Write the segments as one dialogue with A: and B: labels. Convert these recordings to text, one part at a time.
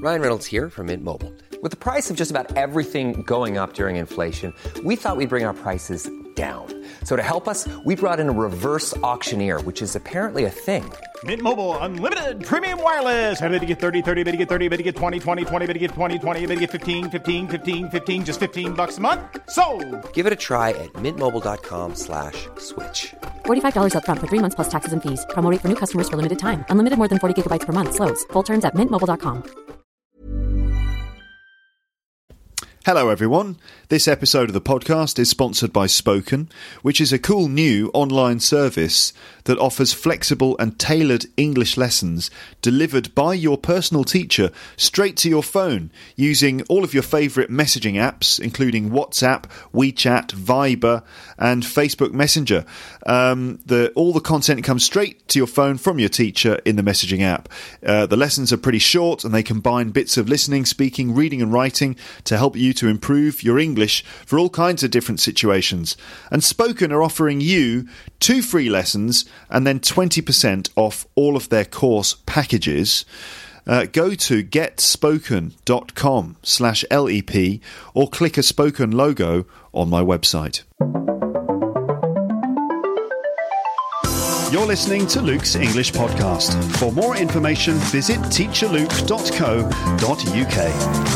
A: Ryan Reynolds here from Mint Mobile. With the price of just about everything going up during inflation, we thought we'd bring our prices down. So to help us, we brought in a reverse auctioneer, which is apparently a thing.
B: Mint Mobile Unlimited Premium Wireless. How to get 30, 30, bit to get 30, bit to get 20, 20, 20, bit to get 20, 20, bit to get 15, 15, 15, 15, just $15 a month? Sold!
A: Give it a try at mintmobile.com/switch.
C: $45 up front for 3 months plus taxes and fees. Promo rate for new customers for limited time. Unlimited more than 40 gigabytes per month. Slows full terms at mintmobile.com.
D: Hello everyone, this episode of the podcast is sponsored by Spoken, which is a cool new online service that offers flexible and tailored English lessons delivered by your personal teacher straight to your phone using all of your favourite messaging apps, including WhatsApp, WeChat, Viber and Facebook Messenger. All the content comes straight to your phone from your teacher in the messaging app. The lessons are pretty short and they combine bits of listening, speaking, reading and writing to help you to improve your English for all kinds of different situations. And Spoken are offering you 2 free lessons and then 20% off all of their course packages. Go to getspoken.com/LEP or click a Spoken logo on my website. You're listening to Luke's English Podcast. For more information, visit teacherluke.co.uk.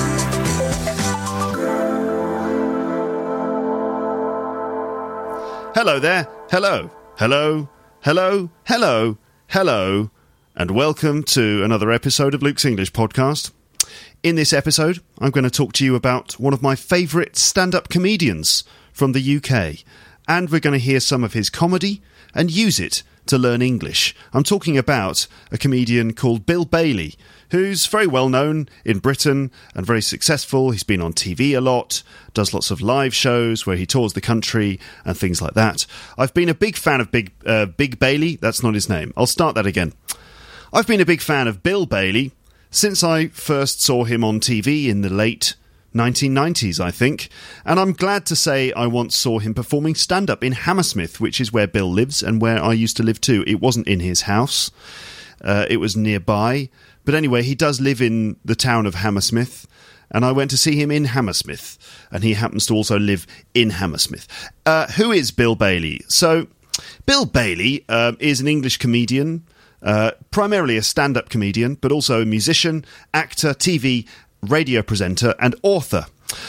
D: Hello there. Hello. Hello. Hello. Hello. Hello. And welcome to another episode of Luke's English Podcast. In this episode, I'm going to talk to you about one of my favourite stand-up comedians from the UK. And we're going to hear some of his comedy and use it to learn English. I'm talking about a comedian called Bill Bailey, who's very well known in Britain and very successful. He's been on TV a lot, does lots of live shows where he tours the country and things like that. I've been a big fan of Big Bailey. That's not his name. I'll start that again. I've been a big fan of Bill Bailey since I first saw him on TV in the late 1990s, I think, and I'm glad to say I once saw him performing stand-up in Hammersmith, which is where Bill lives and where I used to live too. It wasn't in his house, it was nearby, but anyway, he does live in the town of Hammersmith, and I went to see him in Hammersmith, and he happens to also live in Hammersmith. Who is Bill Bailey? So, Bill Bailey is an English comedian, primarily a stand-up comedian, but also a musician, actor, TV radio presenter and author.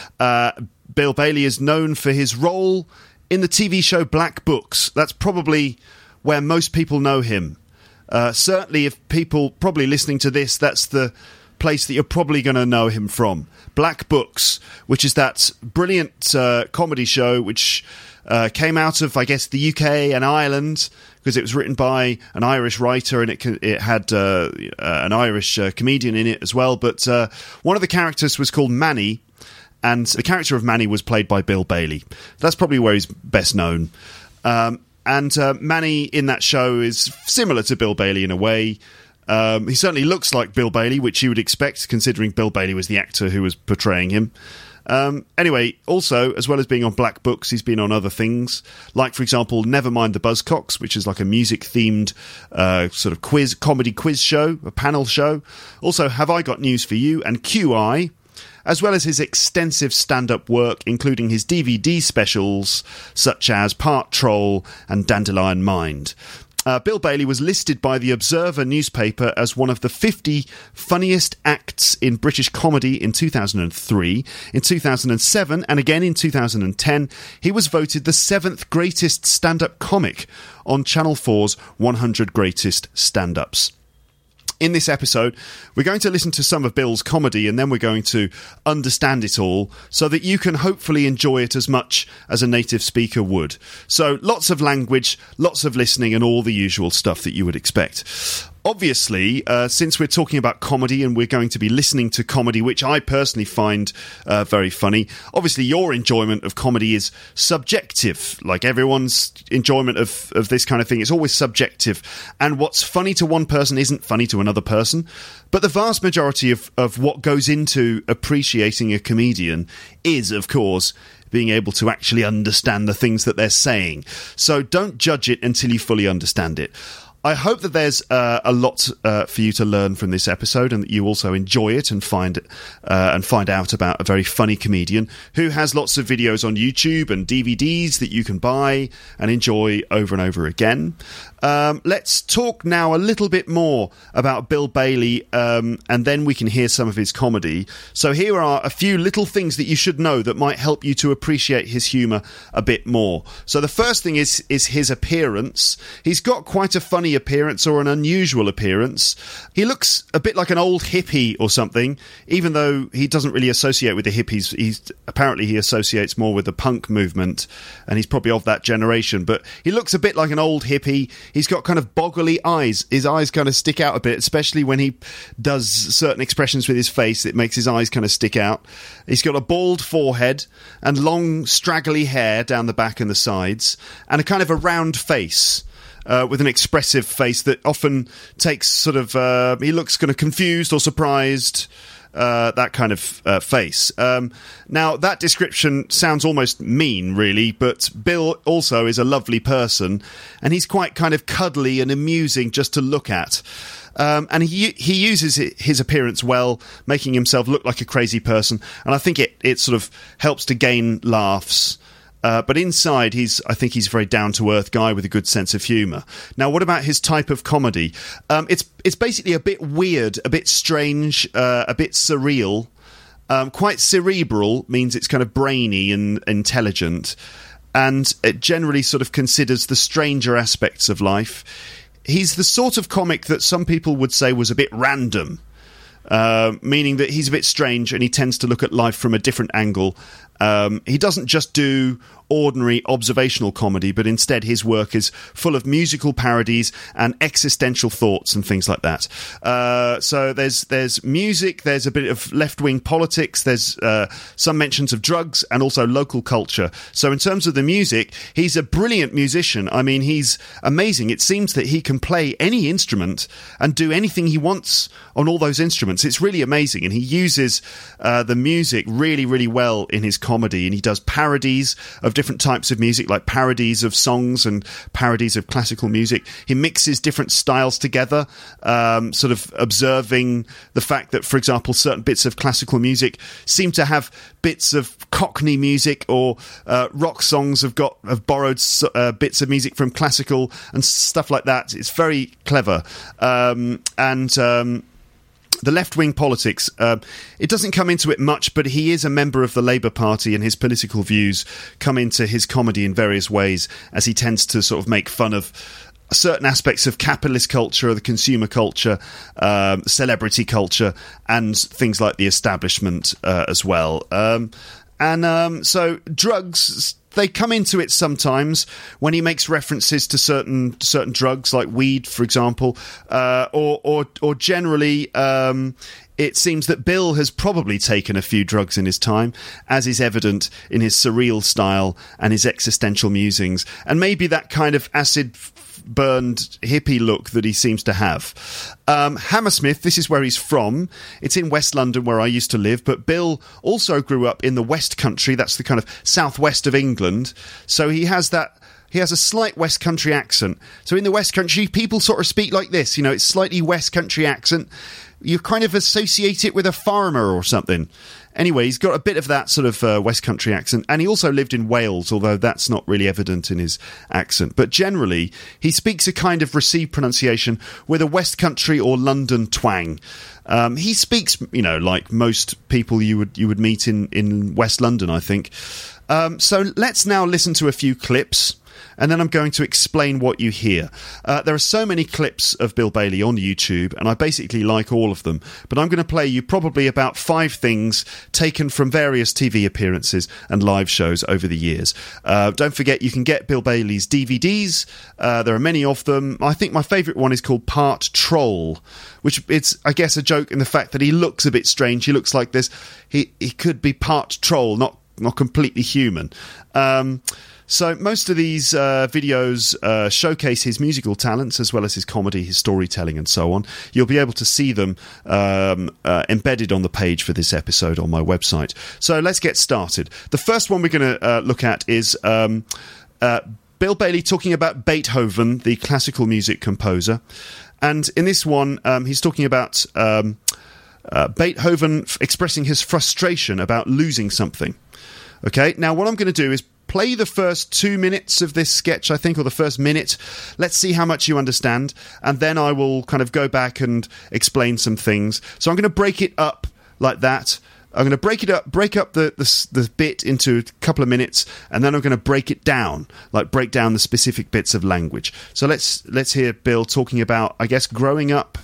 D: Bill Bailey is known for his role in the TV show Black Books. That's probably where most people know him. Certainly, if people probably listening to this, that's the place that you're probably going to know him from. Black Books, which is that brilliant comedy show which came out of, I guess, the UK and Ireland, because it was written by an Irish writer and it had an Irish comedian in it as well. But one of the characters was called Manny, and the character of Manny was played by Bill Bailey. That's probably where he's best known. And Manny in that show is similar to Bill Bailey in a way. He certainly looks like Bill Bailey, which you would expect, considering Bill Bailey was the actor who was portraying him. Anyway, also, as well as being on Black Books, he's been on other things, like, for example, Nevermind the Buzzcocks, which is like a music-themed sort of comedy quiz show, a panel show. Also, Have I Got News for You and QI, as well as his extensive stand-up work, including his DVD specials, such as Part Troll and Dandelion Mind. Bill Bailey was listed by the Observer newspaper as one of the 50 funniest acts in British comedy in 2003. In 2007 and again in 2010, he was voted the 7th greatest stand-up comic on Channel 4's 100 Greatest Stand-Ups. In this episode, we're going to listen to some of Bill's comedy and then we're going to understand it all so that you can hopefully enjoy it as much as a native speaker would. So lots of language, lots of listening and all the usual stuff that you would expect. Obviously, since we're talking about comedy and we're going to be listening to comedy, which I personally find very funny, obviously your enjoyment of comedy is subjective. Like everyone's enjoyment of this kind of thing is always subjective. And what's funny to one person isn't funny to another person. But the vast majority of what goes into appreciating a comedian is, of course, being able to actually understand the things that they're saying. So don't judge it until you fully understand it. I hope that there's a lot for you to learn from this episode, and that you also enjoy it and find out about a very funny comedian who has lots of videos on YouTube and DVDs that you can buy and enjoy over and over again. Let's talk now a little bit more about Bill Bailey, and then we can hear some of his comedy. So here are a few little things that you should know that might help you to appreciate his humour a bit more. So the first thing is his appearance. He's got quite a funny appearance, or an unusual appearance. He looks a bit like an old hippie or something, even though he doesn't really associate with the hippies. Apparently he associates more with the punk movement, and he's probably of that generation, but he looks a bit like an old hippie. He's got kind of boggly eyes. His eyes kind of stick out a bit, especially when he does certain expressions with his face. It makes his eyes kind of stick out. He's got a bald forehead and long straggly hair down the back and the sides, and a kind of a round face. With an expressive face that often takes sort of... he looks kind of confused or surprised, that kind of face. Now, that description sounds almost mean, really, but Bill also is a lovely person, and he's quite kind of cuddly and amusing just to look at. And he uses his appearance well, making himself look like a crazy person, and I think it sort of helps to gain laughs. But inside, I think he's a very down-to-earth guy with a good sense of humour. Now, what about his type of comedy? It's basically a bit weird, a bit strange, a bit surreal. Quite cerebral means it's kind of brainy and intelligent. And it generally sort of considers the stranger aspects of life. He's the sort of comic that some people would say was a bit random. Meaning that he's a bit strange and he tends to look at life from a different angle. He doesn't just do ordinary observational comedy, but instead his work is full of musical parodies and existential thoughts and things like that. So there's music, there's a bit of left-wing politics, there's some mentions of drugs and also local culture. So in terms of the music, he's a brilliant musician. I mean, he's amazing. It seems that he can play any instrument and do anything he wants on all those instruments. It's really amazing, and he uses the music really, really well in his comedy, and he does parodies of different types of music, like parodies of songs and parodies of classical music. He mixes different styles together, sort of observing the fact that, for example, certain bits of classical music seem to have bits of Cockney music, or rock songs have borrowed bits of music from classical and stuff like that. It's very clever. The left-wing politics, it doesn't come into it much, but he is a member of the Labour Party, and his political views come into his comedy in various ways, as he tends to sort of make fun of certain aspects of capitalist culture, the consumer culture, celebrity culture, and things like the establishment as well. So drugs, they come into it sometimes when he makes references to certain drugs, like weed, for example, or generally. It seems that Bill has probably taken a few drugs in his time, as is evident in his surreal style and his existential musings, and maybe that kind of acid-burned hippie look that he seems to have. Hammersmith, this is where he's from. It's in West London, where I used to live, but Bill also grew up in the West Country. That's the kind of southwest of England. So he has a slight West Country accent. So in the West Country, people sort of speak like this. You know, it's slightly West Country accent. You kind of associate it with a farmer or something. Anyway, he's got a bit of that sort of West Country accent. And he also lived in Wales, although that's not really evident in his accent. But generally, he speaks a kind of received pronunciation with a West Country or London twang. He speaks, like most people you would meet in West London, I think. So let's now listen to a few clips, and then I'm going to explain what you hear. There are so many clips of Bill Bailey on YouTube, and I basically like all of them, but I'm going to play you probably about 5 things taken from various TV appearances and live shows over the years. Don't forget, you can get Bill Bailey's DVDs. There are many of them. I think my favourite one is called Part Troll, which it's, I guess, a joke in the fact that he looks a bit strange. He looks like this. He could be part troll, not completely human. So most of these videos showcase his musical talents as well as his comedy, his storytelling, and so on. You'll be able to see them embedded on the page for this episode on my website. So let's get started. The first one we're going to look at is Bill Bailey talking about Beethoven, the classical music composer. And in this one, he's talking about Beethoven expressing his frustration about losing something. Okay, now what I'm going to do is play the first 2 minutes of this sketch, I think, or the first minute. Let's see how much you understand, and then I will kind of go back and explain some things. So I'm going to break it up like that. I'm going to break up the bit into a couple of minutes, and then I'm going to break it down, like break down the specific bits of language. So let's hear Bill talking about, I guess, growing up.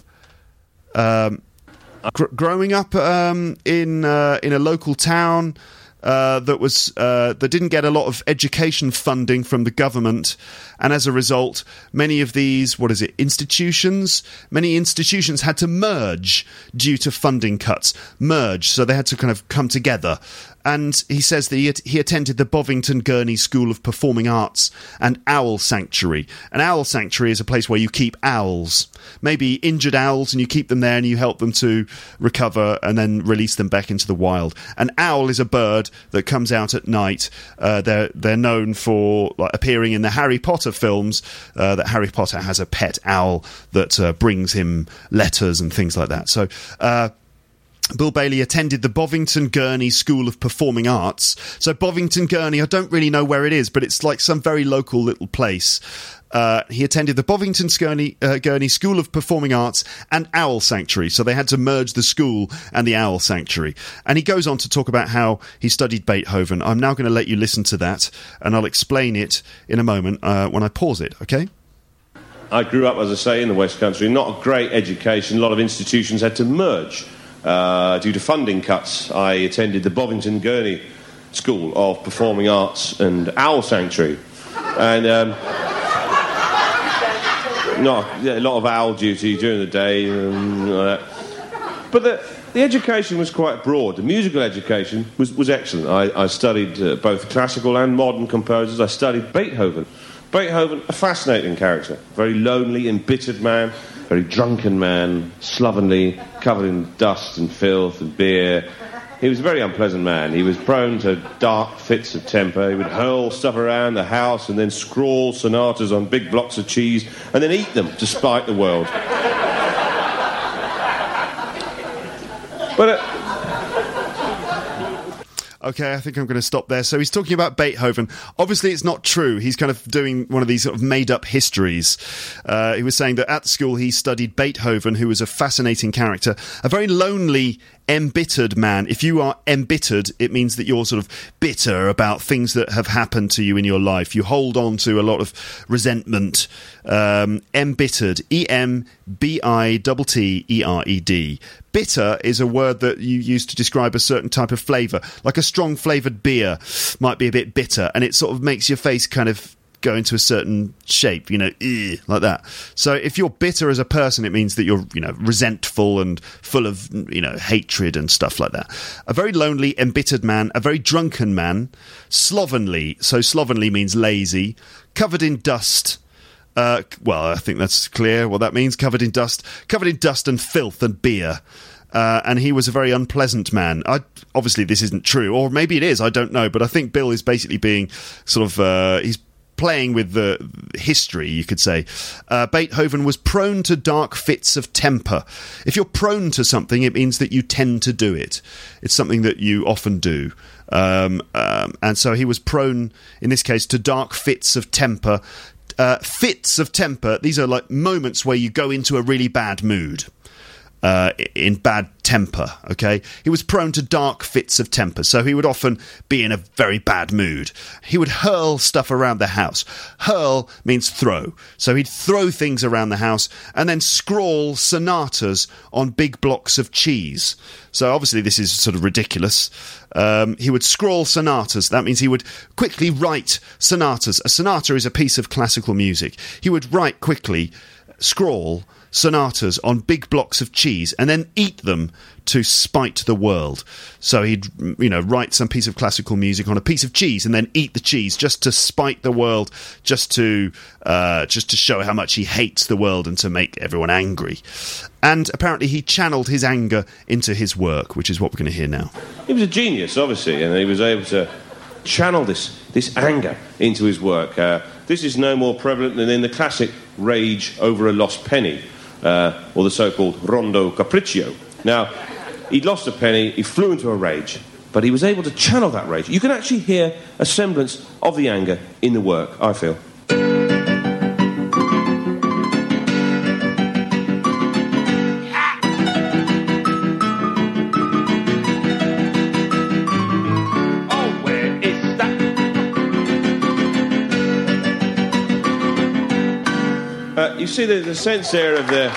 D: Growing up in a local town that didn't get a lot of education funding from the government, and as a result, many of these institutions had to merge due to funding cuts. So they had to kind of come together. And he says that he attended the Bovington Gurney School of Performing Arts and Owl Sanctuary. An owl sanctuary is a place where you keep owls, maybe injured owls, and you keep them there and you help them to recover and then release them back into the wild. An owl is a bird that comes out at night. They're known for appearing in the Harry Potter films, that Harry Potter has a pet owl that brings him letters and things like that. So Bill Bailey attended the Bovington Gurney School of Performing Arts. So Bovington Gurney, I don't really know where it is, but it's like some very local little place. He attended the Bovington Gurney School of Performing Arts and Owl Sanctuary. So they had to merge the school and the Owl Sanctuary. And he goes on to talk about how he studied Beethoven. I'm now going to let you listen to that, and I'll explain it in a moment when I pause it, okay?
E: I grew up, as I say, in the West Country. Not a great education. A lot of institutions had to merge due to funding cuts. I attended the Bovington Gurney School of Performing Arts and Owl Sanctuary. And a lot of owl duty during the day. But the education was quite broad. The musical education was excellent. I studied both classical and modern composers. I studied Beethoven. Beethoven, a fascinating character. Very lonely, embittered man. Very drunken man, slovenly, covered in dust and filth and beer. He was a very unpleasant man. He was prone to dark fits of temper. He would hurl stuff around the house and then scrawl sonatas on big blocks of cheese and then eat them to spite the world. But
D: Okay, I think I'm going to stop there. So he's talking about Beethoven. Obviously, it's not true. He's kind of doing one of these sort of made-up histories. He was saying that at school he studied Beethoven, who was a fascinating character, a very lonely, embittered man. If you are embittered, it means that you're sort of bitter about things that have happened to you in your life. You hold on to a lot of resentment. Embittered, E-M-B-I-T-T-E-R-E-D. Bitter is a word that you use to describe a certain type of flavour. Like a strong flavoured beer might be a bit bitter, and it sort of makes your face kind of go into a certain shape, like that. So if you're bitter as a person, it means that you're, resentful and full of, hatred and stuff like that. A very lonely, embittered man, a very drunken man, slovenly. So slovenly means lazy, covered in dust. Well, I think that's clear what that means. Covered in dust and filth and beer. And he was a very unpleasant man. Obviously, this isn't true, or maybe it is. I don't know. But I think Bill is basically being sort of he's playing with the history, you could say. Beethoven was prone to dark fits of temper. If you're prone to something, it means that you tend to do it. It's something that you often do. And so he was prone, in this case, to dark fits of temper. Fits of temper, these are like moments where you go into a really bad mood, in bad temper, okay? He was prone to dark fits of temper, so he would often be in a very bad mood. He would hurl stuff around the house. Hurl means throw. So he'd throw things around the house and then scrawl sonatas on big blocks of cheese. So obviously this is sort of ridiculous. He would scrawl sonatas. That means he would quickly write sonatas. A sonata is a piece of classical music. He would write quickly, scrawl sonatas on big blocks of cheese and then eat them to spite the world. So he'd, write some piece of classical music on a piece of cheese and then eat the cheese just to spite the world, just to show how much he hates the world and to make everyone angry. And apparently he channeled his anger into his work, which is what we're going to hear now.
E: He was a genius, obviously, and he was able to channel this anger into his work. this is no more prevalent than in the classic rage over a lost penny, or the so-called rondo capriccio. Now, he'd lost a penny, he flew into a rage, but he was able to channel that rage. You can actually hear a semblance of the anger in the work, I feel. You see the sense there of the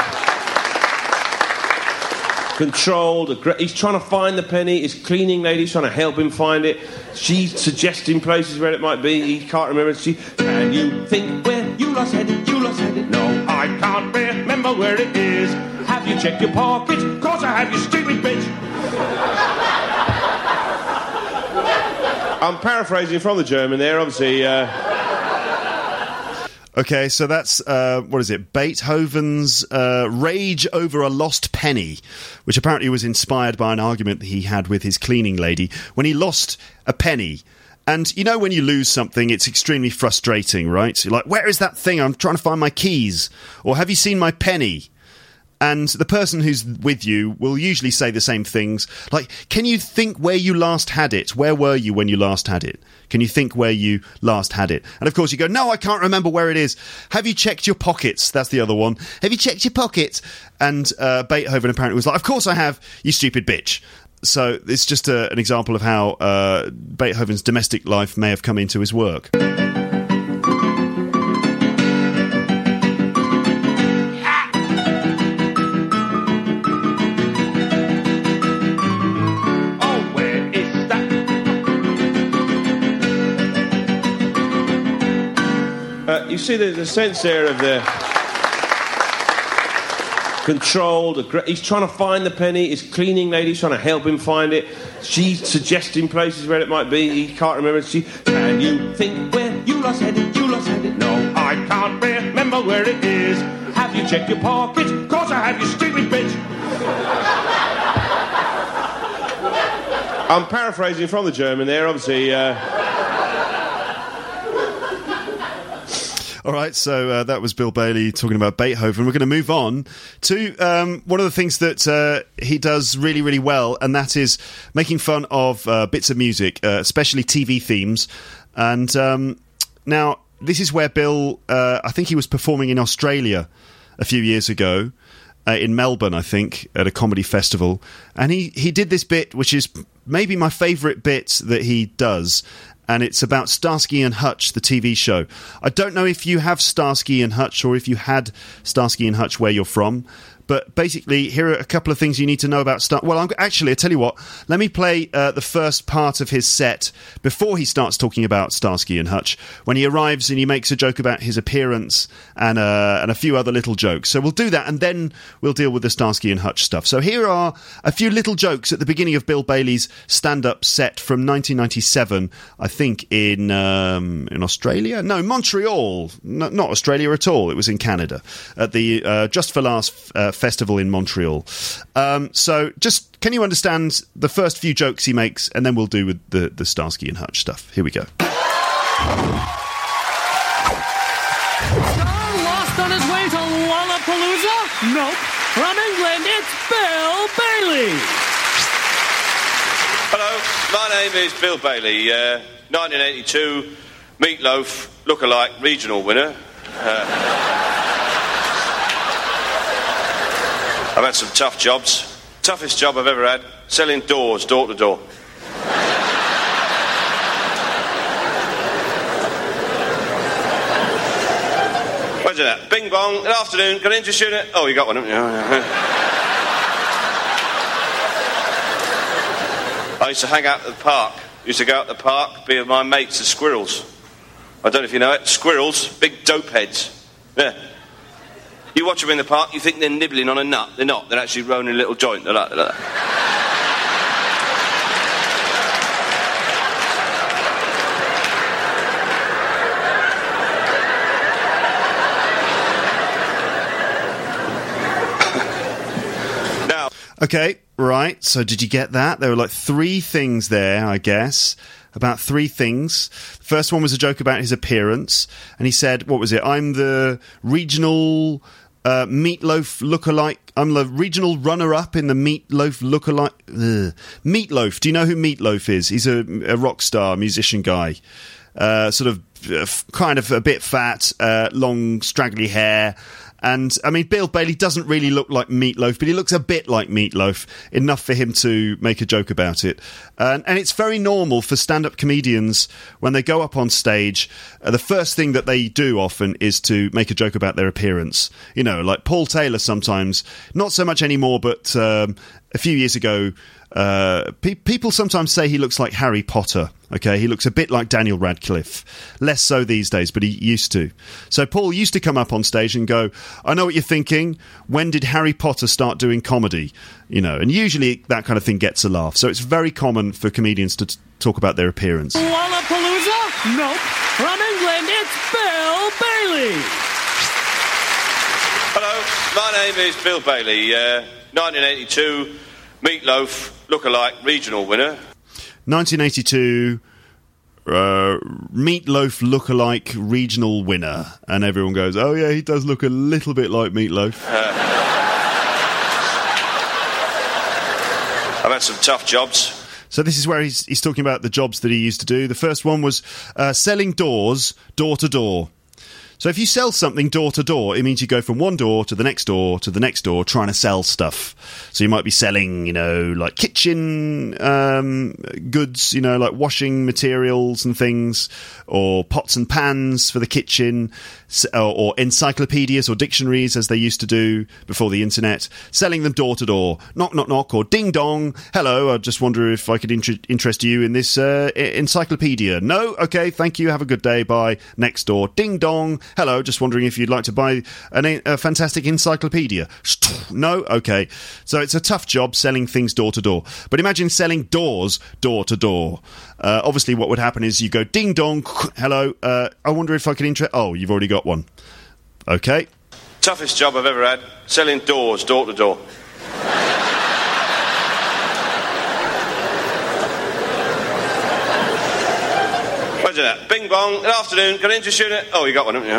E: controlled. He's trying to find the penny. His cleaning lady's trying to help him find it. She's suggesting places where it might be. He can't remember. Can you think where you last had it? You last had it? No, I can't remember where it is. Have you checked your pockets? Course I have, you stupid bitch. I'm paraphrasing from the German there, obviously.
D: Okay, so that's, what is it, Beethoven's Rage Over a Lost Penny, which apparently was inspired by an argument that he had with his cleaning lady when he lost a penny. And you know when you lose something, it's extremely frustrating, right? You're like, where is that thing? I'm trying to find my keys. Or have you seen my penny? And the person who's with you will usually say the same things. Like, can you think where you last had it? Where were you when you last had it? Can you think where you last had it? And of course you go, no, I can't remember where it is. Have you checked your pockets? That's the other one. Have you checked your pockets? And Beethoven apparently was like, of course I have, you stupid bitch. So it's just an example of how Beethoven's domestic life may have come into his work.
E: You see the sense there of the controlled. He's trying to find the penny. His cleaning lady's trying to help him find it. She's suggesting places where it might be. He can't remember. Can you think where you last had it? You last had it? No, I can't remember where it is. Have you checked your pockets? Course I have, you stupid bitch. I'm paraphrasing from the German there, obviously.
D: All right, so that was Bill Bailey talking about Beethoven. We're going to move on to one of the things that he does really, really well, and that is making fun of bits of music, especially TV themes. And now, this is where Bill, I think he was performing in Australia a few years ago, in Melbourne, I think, at a comedy festival. And he did this bit, which is maybe my favourite bit that he does, and it's about Starsky and Hutch, the TV show. I don't know if you have Starsky and Hutch or if you had Starsky and Hutch where you're from, but basically, here are a couple of things you need to know about Well, I tell you what, let me play the first part of his set before he starts talking about Starsky and Hutch, when he arrives and he makes a joke about his appearance and a few other little jokes. So we'll do that, and then we'll deal with the Starsky and Hutch stuff. So here are a few little jokes at the beginning of Bill Bailey's stand-up set from 1997, I think in Australia? No, Montreal. No, not Australia at all. It was in Canada, at the Just for Laughs festival in Montreal. So just, can you understand the first few jokes he makes, and then we'll do with the Starsky and Hutch stuff. Here we go.
F: Star lost on his way to Lollapalooza? Nope. From England, it's Bill Bailey.
G: Hello, my name is Bill Bailey. 1982 Meatloaf Look-alike regional winner. I've had some tough jobs. Toughest job I've ever had, selling doors door to door. Where's it at? Bing bong, good afternoon, got an interest in it? Oh, you got one, haven't you? I used to hang out at the park. Used to go out to the park, be with my mates, the squirrels. I don't know if you know it. Squirrels, big dope heads. Yeah. You watch them in the park, you think they're nibbling on a nut. They're not. They're actually rolling a little joint. They're like that.
D: Okay, Right, so did you get that? There were like 3 things there, I guess. About 3 things. First one was a joke about his appearance, and he said, what was it? I'm the regional Meatloaf lookalike. I'm the regional runner-up in the Meatloaf lookalike. Meatloaf. Do you know who Meatloaf is? He's a rock star, musician guy. Sort of kind of a bit fat, long, straggly hair. And, I mean, Bill Bailey doesn't really look like Meatloaf, but he looks a bit like Meatloaf, enough for him to make a joke about it. And it's very normal for stand-up comedians, when they go up on stage, the first thing that they do often is to make a joke about their appearance. You know, like Paul Taylor sometimes, not so much anymore, but a few years ago, people sometimes say he looks like Harry Potter. Okay, he looks a bit like Daniel Radcliffe. Less so these days, but he used to. So Paul used to come up on stage and go, I know what you're thinking. When did Harry Potter start doing comedy? You know, and usually that kind of thing gets a laugh. So it's very common for comedians to talk about their appearance.
F: Lollapalooza? Nope. From England, it's Bill Bailey.
G: Hello, my name is Bill Bailey. 1982 Meatloaf lookalike regional winner.
D: 1982 Meatloaf lookalike regional winner, and everyone goes, oh yeah, he does look a little bit like Meatloaf.
G: I've had some tough jobs.
D: So this is where he's talking about the jobs that he used to do. The first one was selling doors door to door. So if you sell something door to door, it means you go from one door to the next door to the next door trying to sell stuff. So you might be selling, you know, like kitchen goods, you know, like washing materials and things, or pots and pans for the kitchen, or encyclopedias or dictionaries, as they used to do before the internet, selling them door to door. Knock, knock, knock, or ding dong. Hello, I just wonder if I could interest you in this encyclopedia. No? Okay, thank you. Have a good day. Bye. Next door. Ding dong. Hello, just wondering if you'd like to buy a fantastic encyclopedia. No? Okay. So it's a tough job selling things door to door. But imagine selling doors door to door. Obviously, what would happen is you go ding dong. Hello, I wonder if I could interest... Oh, you've already got one. Okay.
G: Toughest job I've ever had, selling doors door to door. Imagine that. Bing bong, good afternoon, can I interest you in it? Oh, you got one, haven't you?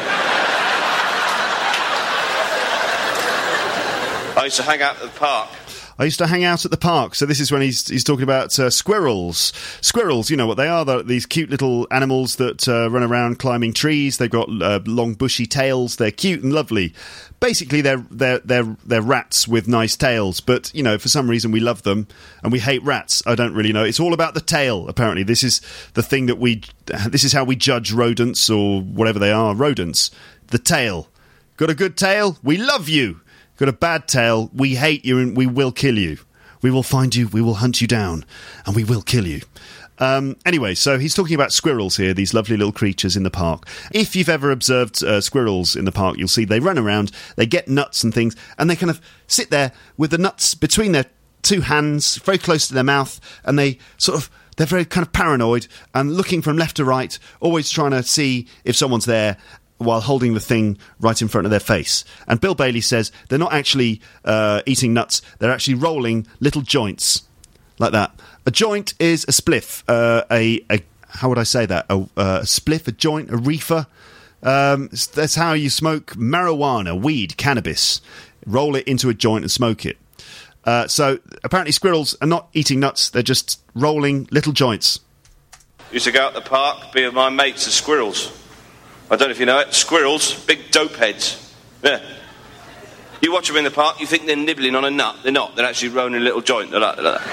G: I used to hang out at the park.
D: I used to hang out at the park. So this is when he's talking about squirrels. Squirrels, you know what they are. They're these cute little animals that run around climbing trees. They've got long bushy tails. They're cute and lovely. Basically, they're rats with nice tails. But, you know, for some reason we love them and we hate rats. I don't really know. It's all about the tail, apparently. This is the thing this is how we judge rodents, or whatever they are, rodents. The tail. Got a good tail? We love you. Got a bad tail, we hate you and we will kill you. We will find you, we will hunt you down, and we will kill you. Anyway, so he's talking about squirrels here, these lovely little creatures in the park. If you've ever observed squirrels in the park, you'll see they run around, they get nuts and things, and they kind of sit there with the nuts between their 2 hands, very close to their mouth, and they're very kind of paranoid and looking from left to right, always trying to see if someone's there, while holding the thing right in front of their face. And Bill Bailey says they're not actually eating nuts, they're actually rolling little joints like that. A joint is a spliff, how would I say that? A spliff, a joint, a reefer. That's how you smoke marijuana, weed, cannabis. Roll it into a joint and smoke it. So apparently squirrels are not eating nuts, they're just rolling little joints.
G: Used to go out the park, be with my mates, the squirrels. I don't know if you know it. Squirrels, big dope heads. Yeah. You watch them in the park, you think they're nibbling on a nut. They're not. They're actually rolling a little joint. They're like that.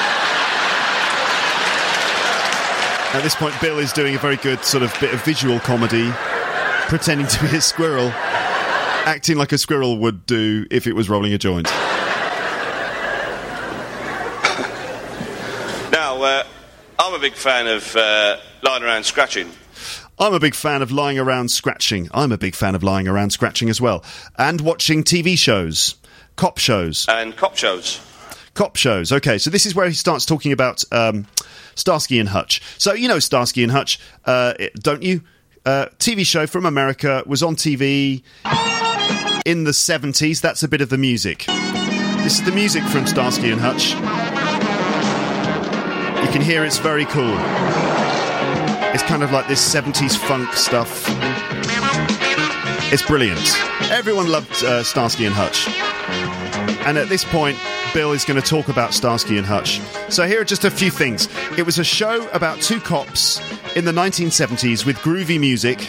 D: At this point, Bill is doing a very good sort of bit of visual comedy, pretending to be a squirrel, acting like a squirrel would do if it was rolling a joint.
G: Now, I'm a big fan of lying around scratching.
D: I'm a big fan of lying around scratching. I'm a big fan of lying around scratching as well. And watching TV shows. Cop shows.
G: And cop shows.
D: Cop shows. Okay, so this is where he starts talking about Starsky and Hutch. So, you know Starsky and Hutch, don't you? TV show from America, was on TV in the 70s. That's a bit of the music. This is the music from Starsky and Hutch. You can hear it's very cool. It's kind of like this 70s funk stuff. It's brilliant. Everyone loved Starsky and Hutch. And at this point, Bill is going to talk about Starsky and Hutch. So here are just a few things. It was a show about two cops in the 1970s with groovy music,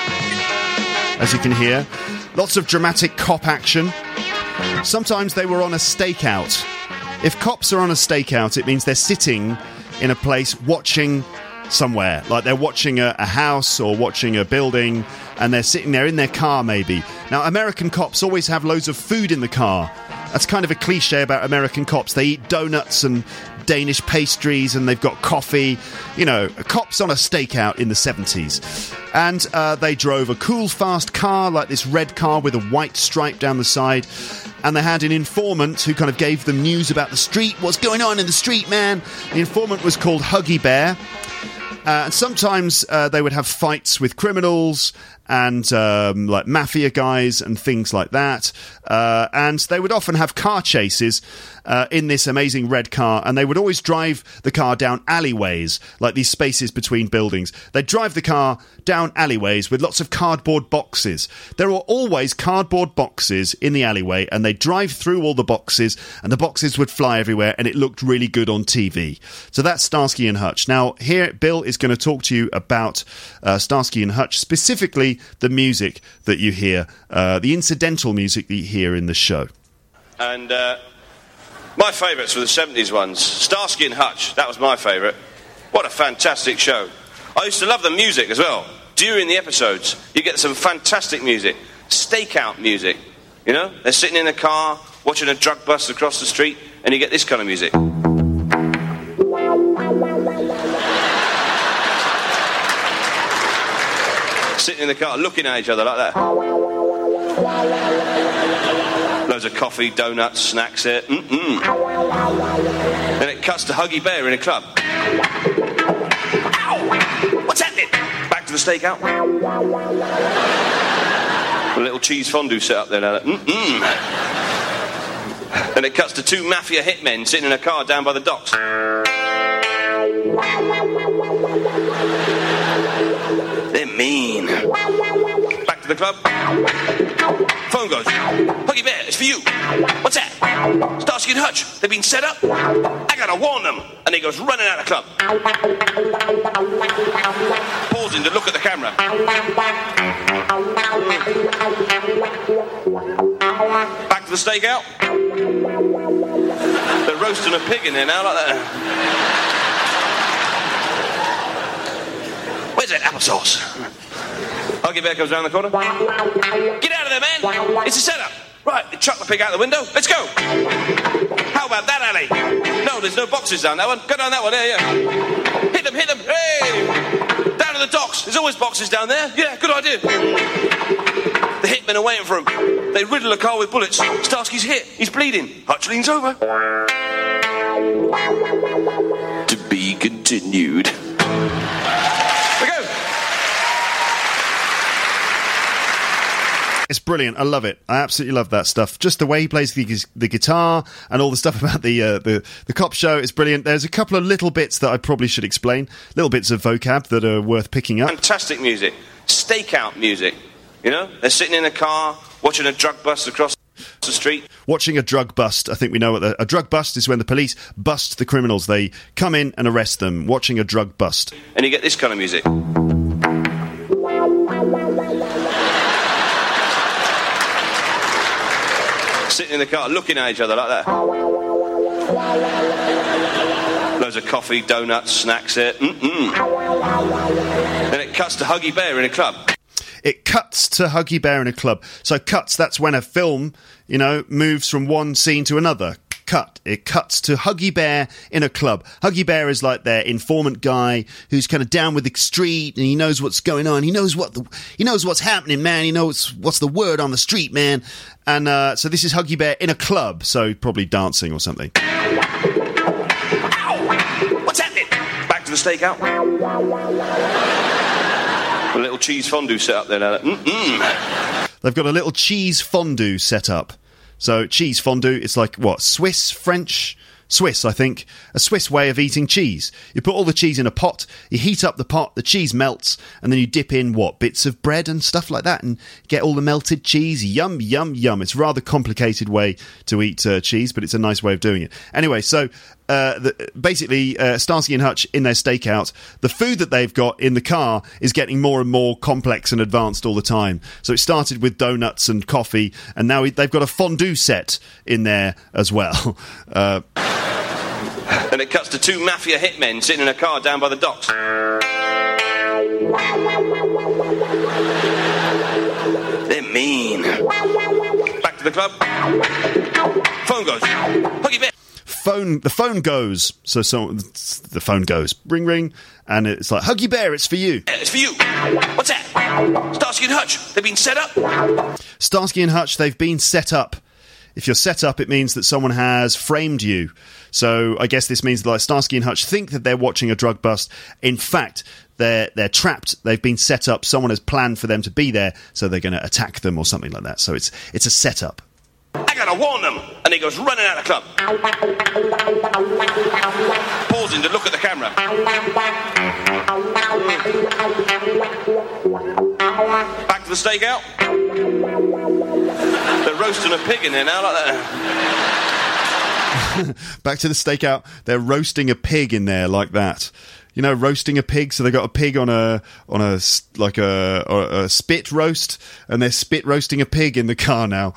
D: as you can hear. Lots of dramatic cop action. Sometimes they were on a stakeout. If cops are on a stakeout, it means they're sitting in a place watching somewhere. Like they're watching a house or watching a building, and they're sitting there in their car maybe. Now, American cops always have loads of food in the car. That's kind of a cliche about American cops. They eat donuts and Danish pastries, and they've got coffee. You know, cops on a stakeout in the 70s. And they drove a cool, fast car, like this red car with a white stripe down the side. And they had an informant who kind of gave them news about the street. What's going on in the street, man? The informant was called Huggy Bear. And sometimes they would have fights with criminals and like mafia guys and things like that. And they would often have car chases in this amazing red car, and they would always drive the car down alleyways, like these spaces between buildings. They'd drive the car down alleyways with lots of cardboard boxes. There were always cardboard boxes in the alleyway, and they'd drive through all the boxes, and the boxes would fly everywhere, and it looked really good on TV. So that's Starsky and Hutch. Now, here, Bill is going to talk to you about Starsky and Hutch, specifically the music that you hear, the incidental music that you hear in the show.
G: And my favourites were the 70s ones. Starsky and Hutch, that was my favourite. What a fantastic show. I used to love the music as well. During the episodes, you get some fantastic music. Stakeout music. You know, they're sitting in a car, watching a drug bust across the street, and you get this kind of music. Sitting in the car, looking at each other like that. Loads of coffee, donuts, snacks here. Then it cuts to Huggy Bear in a club. Ow! What's happening? Back to the stakeout. A little cheese fondue set up there now. Then it cuts to two mafia hitmen sitting in a car down by the docks. They're mean. Back to the club. Phone goes. Huggy Bear, it's for you. What's that? Starsky and Hutch. They've been set up. I gotta warn them. And he goes running out of the club. Pausing to look at the camera. Back to the stakeout. They're roasting a pig in there now like that. Where's that applesauce? Huggy Bear comes around the corner. Get out of there, man! It's a setup. Right, chuck the pig out the window. Let's go. How about that alley? No, there's no boxes down that one. Go down that one. Yeah. Hit them. Hey! Down to the docks. There's always boxes down there. Yeah, good idea. The hitmen are waiting for him. They riddle the car with bullets. Starsky's hit. He's bleeding. Hutch leans over. To be continued.
D: It's brilliant. I love it. I absolutely love that stuff. Just the way he plays the guitar and all the stuff about the cop show is brilliant. There's a couple of little bits that I probably should explain. Little bits of vocab that are worth picking up.
G: Fantastic music. Stakeout music. You know? They're sitting in a car, watching a drug bust across the street.
D: Watching a drug bust. I think we know what a drug bust is when the police bust the criminals. They come in and arrest them. Watching a drug bust.
G: And you get this kind of music. Sitting in the car, looking at each other like that. Loads of coffee, donuts, snacks here. Then it cuts to Huggy Bear in a club.
D: It cuts to Huggy Bear in a club. So cuts, that's when a film, moves from one scene to another. Cut. It cuts to Huggy Bear in a club. Huggy Bear is like their informant guy who's kind of down with the street, and he knows what's going on. He knows what's happening, man. He knows what's the word on the street, man. And so this is Huggy Bear in a club, so probably dancing or something.
G: Ow! What's happening? Back to the stakeout. A little cheese fondue set up there now.
D: They've got a little cheese fondue set up. So cheese fondue, it's like, what, Swiss, I think. A Swiss way of eating cheese. You put all the cheese in a pot, you heat up the pot, the cheese melts, and then you dip in, bits of bread and stuff like that, and get all the melted cheese. Yum, yum, yum. It's a rather complicated way to eat cheese, but it's a nice way of doing it. Anyway, so basically, Starsky and Hutch, in their stakeout, the food that they've got in the car is getting more and more complex and advanced all the time. So it started with donuts and coffee, and now they've got a fondue set in there as well.
G: And it cuts to two mafia hitmen sitting in a car down by the docks. They're mean. Back to the club. Phone goes. Huggy Bear.
D: The phone goes. So the phone goes. Ring, ring. And it's like, Huggy Bear, it's for you.
G: It's for you. What's that? Starsky and Hutch. They've been set up.
D: Starsky and Hutch, they've been set up. If you're set up, it means that someone has framed you. So I guess this means that like Starsky and Hutch think that they're watching a drug bust. In fact, they're trapped. They've been set up. Someone has planned for them to be there, so they're going to attack them or something like that. So it's a setup.
G: I gotta warn them. And he goes running out of the club. Pausing to look at the camera. Back to the stakeout. They're roasting a pig in there now like that.
D: Back to the stakeout. They're roasting a pig in there like that. You know, roasting a pig. So they got a pig on a spit roast, and they're spit roasting a pig in the car now.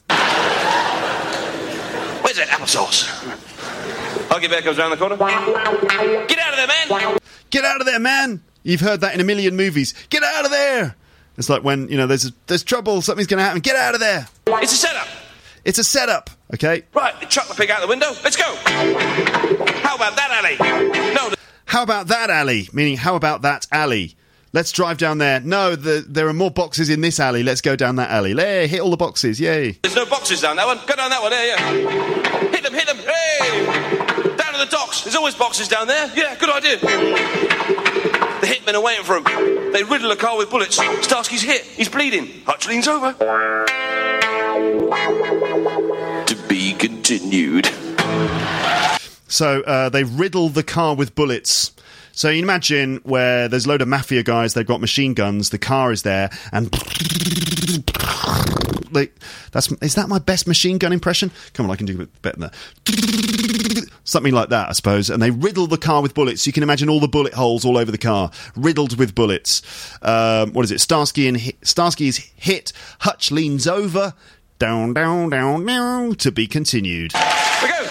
G: Where's that applesauce? Huggy Bear comes round the corner. Get out of there, man!
D: Get out of there, man! You've heard that in a million movies. Get out of there! It's like when, there's trouble, something's going to happen. Get out of there!
G: It's a setup!
D: It's a setup, okay?
G: Right, they chuck the pig out the window. Let's go! How about that alley? No.
D: How about that alley? Meaning, how about that alley? Let's drive down there. No, there are more boxes in this alley. Let's go down that alley. Hit all the boxes, yay.
G: There's no boxes down that one. Go down that one, yeah. Hit them, hey! Down to the docks. There's always boxes down there. Yeah, good idea. The hitmen are waiting for him. They riddle the car with bullets. Starsky's hit. He's bleeding. Hutch leans over. To be continued.
D: So they riddle the car with bullets. So you imagine where there's a load of mafia guys, they've got machine guns, the car is there, and... is that my best machine gun impression? Come on, I can do a bit better than that. Something like that, I suppose. And they riddle the car with bullets. You can imagine all the bullet holes all over the car, riddled with bullets. What is it? Starsky is hit. Hutch leans over. Down, down, down, down. To be continued.
G: We go.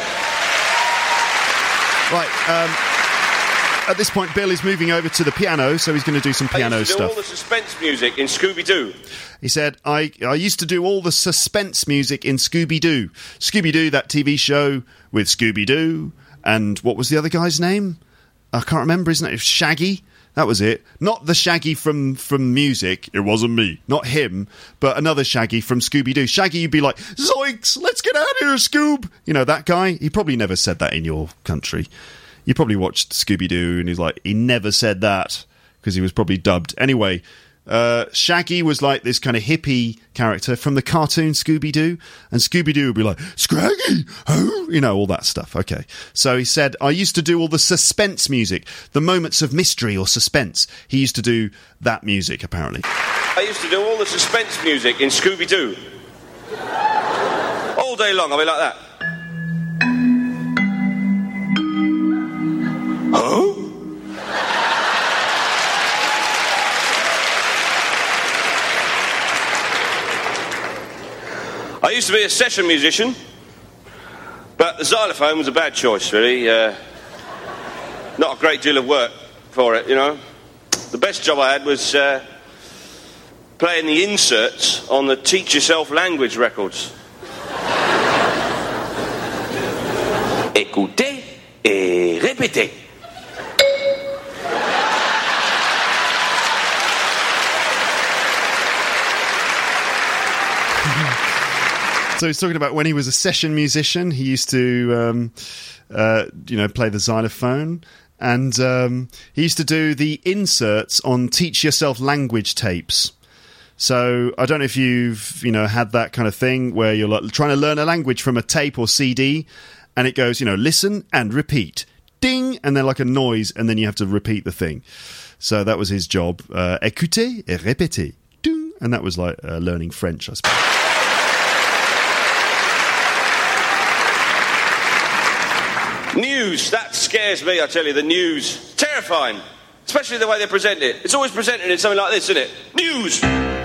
D: Right. At this point, Bill is moving over to the piano, so he's going to do some piano stuff.
G: I used to do all the suspense music in Scooby-Doo.
D: He said, I used to do all the suspense music in Scooby-Doo. Scooby-Doo, that TV show with Scooby-Doo. And what was the other guy's name? I can't remember his name. Shaggy? That was it. Not the Shaggy from music. It wasn't me. Not him, but another Shaggy from Scooby-Doo. Shaggy, you'd be like, zoinks, let's get out of here, Scoob. You know, that guy? He probably never said that in your country. You probably watched Scooby-Doo and he's like, he never said that because he was probably dubbed. Anyway, Shaggy was like this kind of hippie character from the cartoon Scooby-Doo, and Scooby-Doo would be like, Scraggy, oh, you know, all that stuff. Okay. So he said, I used to do all the suspense music, the moments of mystery or suspense. He used to do that music, apparently.
G: I used to do all the suspense music in Scooby-Doo. All day long, I'll be like that. Huh? I used to be a session musician, but the xylophone was a bad choice, really. Not a great deal of work for it, you know. The best job I had was playing the inserts on the Teach Yourself language records. Écoutez et répétez.
D: So he's talking about when he was a session musician, he used to, play the xylophone, and he used to do the inserts on Teach Yourself language tapes. So I don't know if you've, had that kind of thing where you're like trying to learn a language from a tape or CD, and it goes, listen and repeat, ding, and then like a noise, and then you have to repeat the thing. So that was his job. Écoutez et répétez, ding, and that was like learning French, I suppose.
G: News, that scares me, I tell you, the news. Terrifying. Especially the way they present it. It's always presented in something like this, isn't it? News!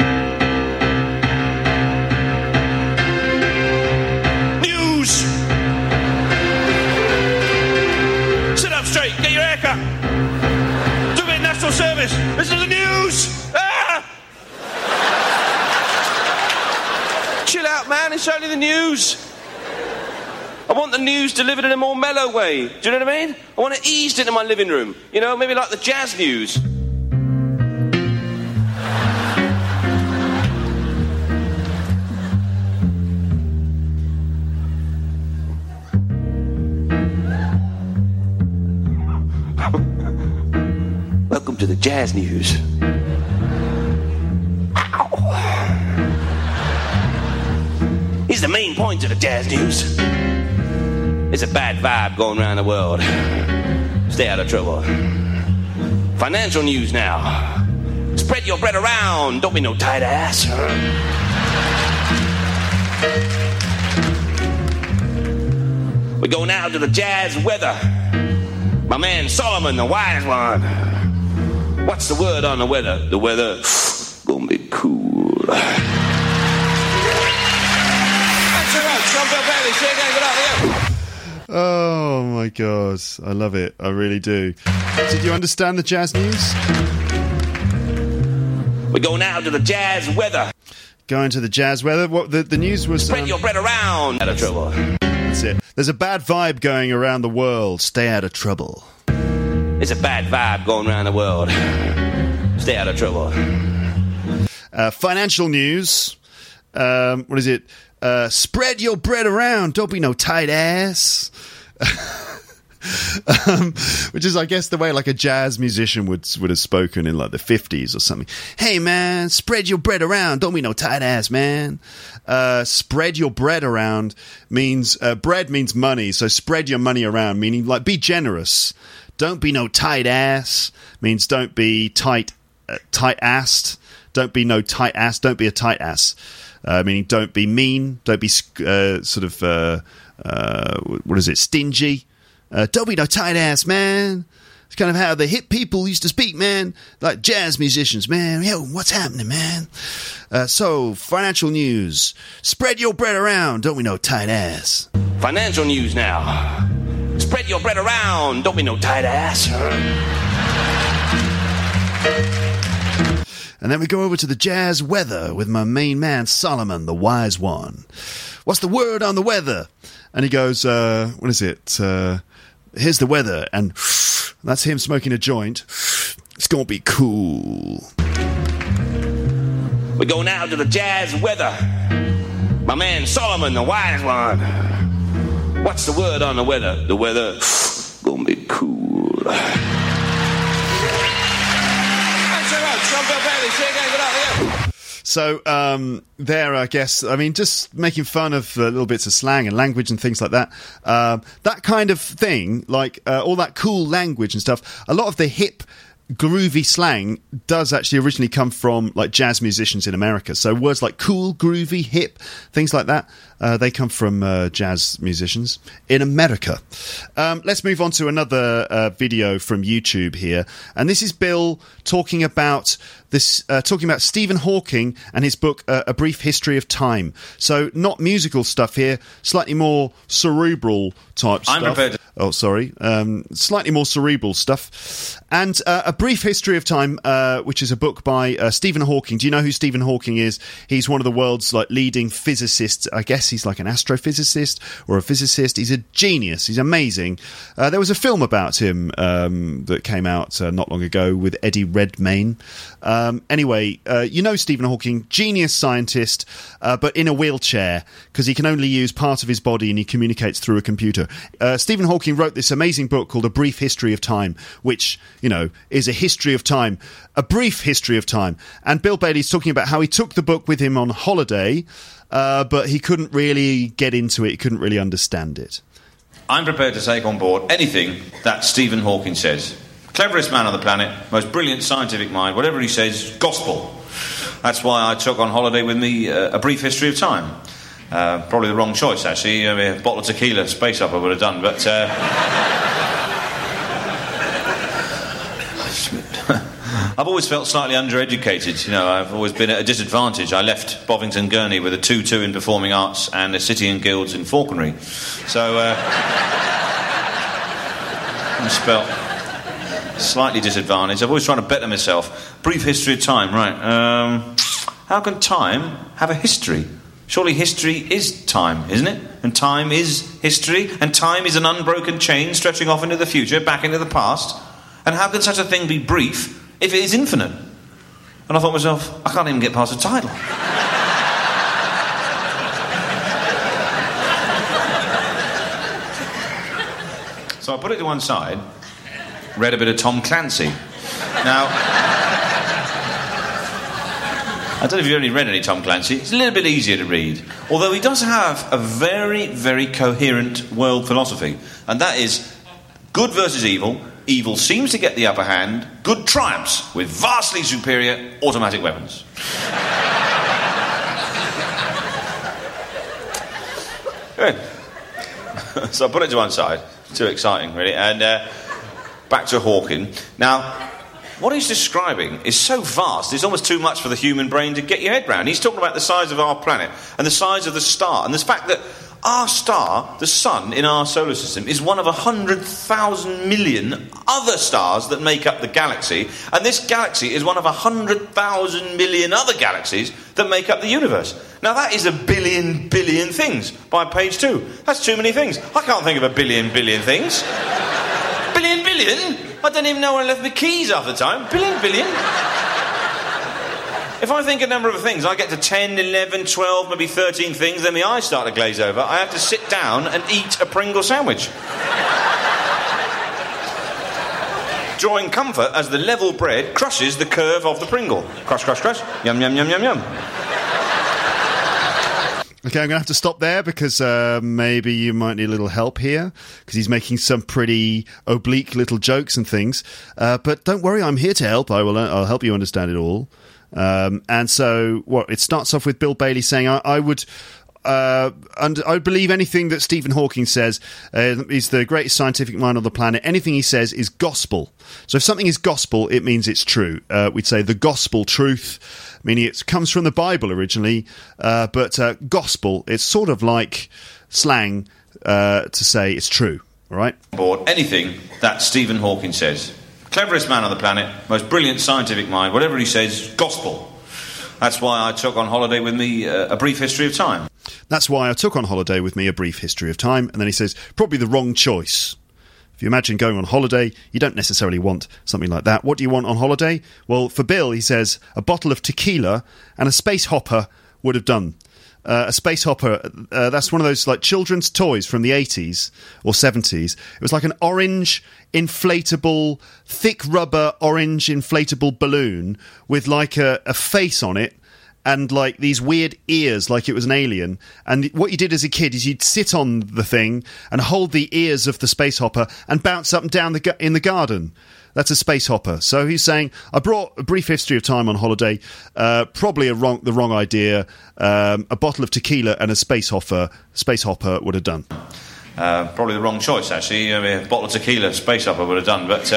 G: News! Sit up straight, get your hair cut. Do a bit of national service. Listen to the news! Ah! Chill out, man, it's only the news. I want the news delivered in a more mellow way. Do you know what I mean? I want it eased into my living room. Maybe like the jazz news. Welcome to the jazz news. Ow. Here's the main point of the jazz news. There's a bad vibe going around the world. Stay out of trouble. Financial news now. Spread your bread around. Don't be no tight ass. We go now to the jazz weather. My man Solomon, the wise one. What's the word on the weather? The weather gonna be cool. Thanks so much. John Bell Bailey. See you again. Good luck.
D: Oh my god, I love it. I really do. Did you understand the jazz news?
G: We go now to the jazz weather.
D: Going to the jazz weather. What the news was?
G: Spread your bread around. Out of trouble.
D: That's it. There's a bad vibe going around the world. Stay out of trouble.
G: There's a bad vibe going around the world. Stay out of trouble.
D: Financial news. What is it? Spread your bread around. Don't be no tight ass. Which is, I guess, the way like a jazz musician would have spoken in like the 50s or something. Hey man, spread your bread around. Don't be no tight ass, man. Spread your bread around means bread means money, so spread your money around, meaning like be generous. Don't be no tight ass means don't be tight assed. Don't be no tight ass. Don't be a tight ass. Meaning don't be mean. Don't be stingy. Don't be no tight ass, man. It's kind of how the hip people used to speak, man. Like jazz musicians, man. Yo, what's happening, man? So, financial news. Spread your bread around. Don't be no tight ass.
G: Financial news now. Spread your bread around. Don't be no tight ass.
D: And then we go over to the jazz weather with my main man, Solomon, the wise one. What's the word on the weather? And he goes, what is it? Here's the weather. And that's him smoking a joint. It's going to be cool.
G: We go now to the jazz weather. My man Solomon, the wise one. What's the word on the weather? The weather going to be cool.
D: So there, I guess, I mean, just making fun of little bits of slang and language and things like that. That kind of thing, like all that cool language and stuff, a lot of the hip, groovy slang does actually originally come from like jazz musicians in America. So words like cool, groovy, hip, things like that, they come from jazz musicians in America. Let's move on to another video from YouTube here, and this is Bill talking about Stephen Hawking and his book A Brief History of Time. So not musical stuff here, slightly more cerebral type stuff. I'm prepared to- slightly more cerebral stuff. And A Brief History of Time, which is a book by Stephen Hawking. Do you know who Stephen Hawking is? He's one of the world's like leading physicists. I guess guess he's like an astrophysicist or a physicist. He's a genius. He's amazing. There was a film about him that came out not long ago with Eddie Redmayne. Anyway, you know Stephen Hawking, genius scientist, but in a wheelchair because he can only use part of his body and he communicates through a computer. Stephen Hawking wrote this amazing book called A Brief History of Time, which, you know, is a history of time, a brief history of time. And Bill Bailey's talking about how he took the book with him on holiday, but he couldn't really get into it, he couldn't really understand it.
H: I'm prepared to take on board anything that Stephen Hawking says. Cleverest man on the planet, most brilliant scientific mind, whatever he says, gospel. That's why I took on holiday with me A Brief History of Time. Probably the wrong choice, actually. I mean, a bottle of tequila, space opera would have done, but... I've always felt slightly undereducated. You know, I've always been at a disadvantage. I left Bovington Gurney with a 2-2 in performing arts and a City and Guilds in falconry. So, I'm spelt slightly disadvantaged. I've always tried to better myself. Brief history of time, right. How can time have a history? Surely history is time, isn't it? And time is history, and time is an unbroken chain stretching off into the future, back into the past. And how can such a thing be brief if it is infinite? And I thought to myself, I can't even get past the title. So I put it to one side, read a bit of Tom Clancy. Now, I don't know if you've only read any Tom Clancy. It's a little bit easier to read. Although he does have a very, very coherent world philosophy. And that is good versus evil. Evil seems to get the upper hand. Good triumphs with vastly superior automatic weapons. Good. So I put it to one side. Too exciting, really. And back to Hawking. Now, what he's describing is so vast, it's almost too much for the human brain to get your head round. He's talking about the size of our planet and the size of the star and the fact that our star, the sun in our solar system, is one of 100,000 million other stars that make up the galaxy, and this galaxy is one of 100,000 million other galaxies that make up the universe. Now that is a billion things by page 2. That's too many things. I can't think of a billion things. Billion? I don't even know where I left my keys half the time. Billion? If I think a number of things, I get to 10, 11, 12, maybe 13 things, then my eyes start to glaze over. I have to sit down and eat a Pringle sandwich. Drawing comfort as the level bread crushes the curve of the Pringle. Crush. Yum.
D: Okay, I'm going to have to stop there because maybe you might need a little help here because he's making some pretty oblique little jokes and things. But don't worry, I'm here to help. I'll help you understand it all. And so, it starts off with Bill Bailey saying, I would believe anything that Stephen Hawking says. He's the greatest scientific mind on the planet. Anything he says is gospel. So if something is gospel, it means it's true. We'd say the gospel truth, meaning it comes from the Bible originally, but gospel, it's sort of like slang to say it's true, all right?
H: Board anything that Stephen Hawking says. Cleverest man on the planet, most brilliant scientific mind, whatever he says, gospel. That's why I took on holiday with me A Brief History of Time.
D: That's why I took on holiday with me A Brief History of Time. And then he says, probably the wrong choice. If you imagine going on holiday, you don't necessarily want something like that. What do you want on holiday? Well, for Bill, he says, a bottle of tequila and a space hopper would have done. A space hopper, that's one of those like children's toys from the 80s or 70s. It was like an orange inflatable, thick rubber orange inflatable balloon with like a face on it and like these weird ears like it was an alien. And what you did as a kid is you'd sit on the thing and hold the ears of the space hopper and bounce up and down in the garden. That's a space hopper. So he's saying, I brought A Brief History of Time on holiday, probably the wrong idea. A bottle of tequila and a space hopper would have done.
H: Probably the wrong choice, actually. I mean, a bottle of tequila, space opera would have done, but...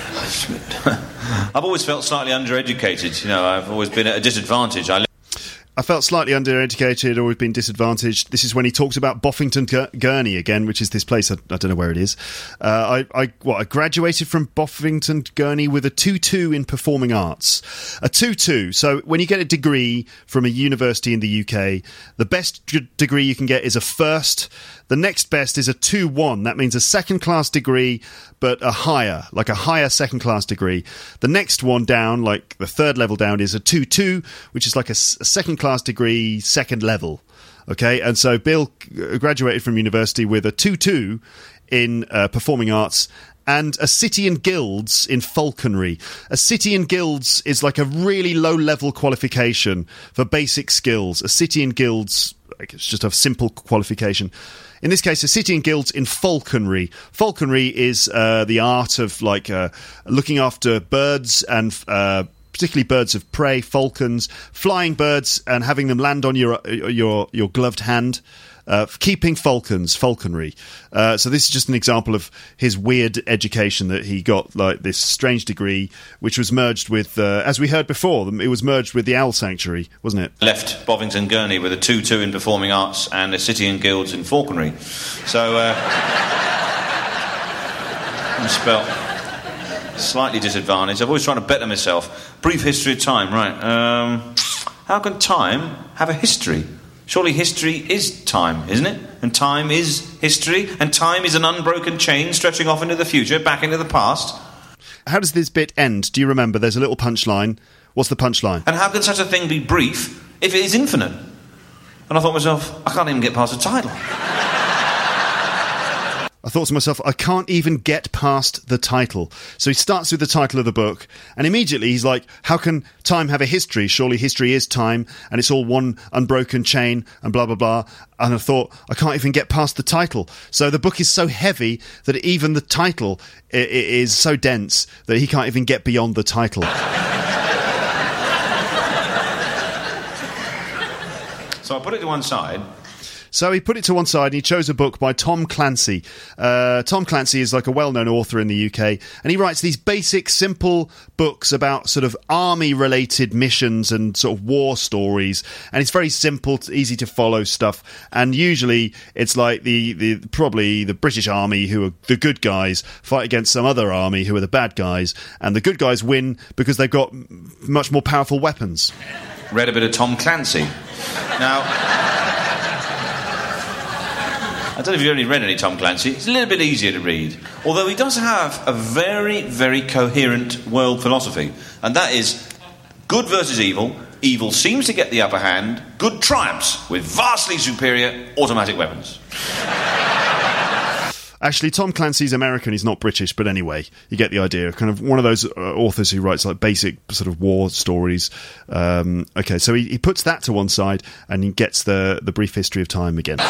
H: I've always felt slightly undereducated. You know, I've always been at a disadvantage.
D: I felt slightly undereducated or been disadvantaged. This is when he talks about Boffington Gurney again, which is this place. I don't know where it is. I graduated from Boffington Gurney with a 2-2 in performing arts. A 2-2. So when you get a degree from a university in the UK, the best degree you can get is a first. The next best is a 2-1. That means a second-class degree, but a higher second-class degree. The next one down, like the third level down, is a 2-2, which is like a second-class degree, second level. Okay, and so Bill graduated from university with a 2-2 in performing arts and a City and Guilds in falconry. A City and Guilds is like a really low-level qualification for basic skills. A City and Guilds, like, it's just a simple qualification. In this case, a City and Guilds in falconry. Falconry is the art of looking after birds and particularly birds of prey, falcons, flying birds, and having them land on your gloved hand. Keeping falcons, falconry. So this is just an example of his weird education that he got, like this strange degree, which was merged with, as we heard before, it was merged with the Owl Sanctuary, wasn't it?
H: Left Boffington Gurney with a 2-2 in performing arts and a City and Guilds in falconry. So, I'm spelt slightly disadvantaged. I'm always trying to better myself. Brief history of time, right. How can time have a history? Surely history is time, isn't it? And time is history, and time is an unbroken chain stretching off into the future, back into the past.
D: How does this bit end? Do you remember? There's a little punchline. What's the punchline?
H: And how can such a thing be brief if it is infinite? And I thought to myself, I can't even get past the title.
D: I thought to myself, I can't even get past the title. So he starts with the title of the book, and immediately he's like, how can time have a history? Surely history is time, and it's all one unbroken chain, and blah, blah, blah. And I thought, I can't even get past the title. So the book is so heavy that even the title is so dense that he can't even get beyond the title.
H: So I put it to one side.
D: So he put it to one side and he chose a book by Tom Clancy. Tom Clancy is like a well-known author in the UK, and he writes these basic, simple books about sort of army-related missions and sort of war stories, and it's very simple, easy to follow stuff, and usually it's like probably the British Army, who are the good guys, fight against some other army who are the bad guys, and the good guys win because they've got much more powerful weapons.
H: Read a bit of Tom Clancy. Now, I don't know if you've already read any Tom Clancy. It's a little bit easier to read. Although he does have a very, very coherent world philosophy. And that is good versus evil. Evil seems to get the upper hand. Good triumphs with vastly superior automatic weapons.
D: Actually, Tom Clancy's American, he's not British, but anyway, you get the idea. Kind of one of those authors who writes like basic sort of war stories. Okay, so he puts that to one side and he gets the brief history of time again.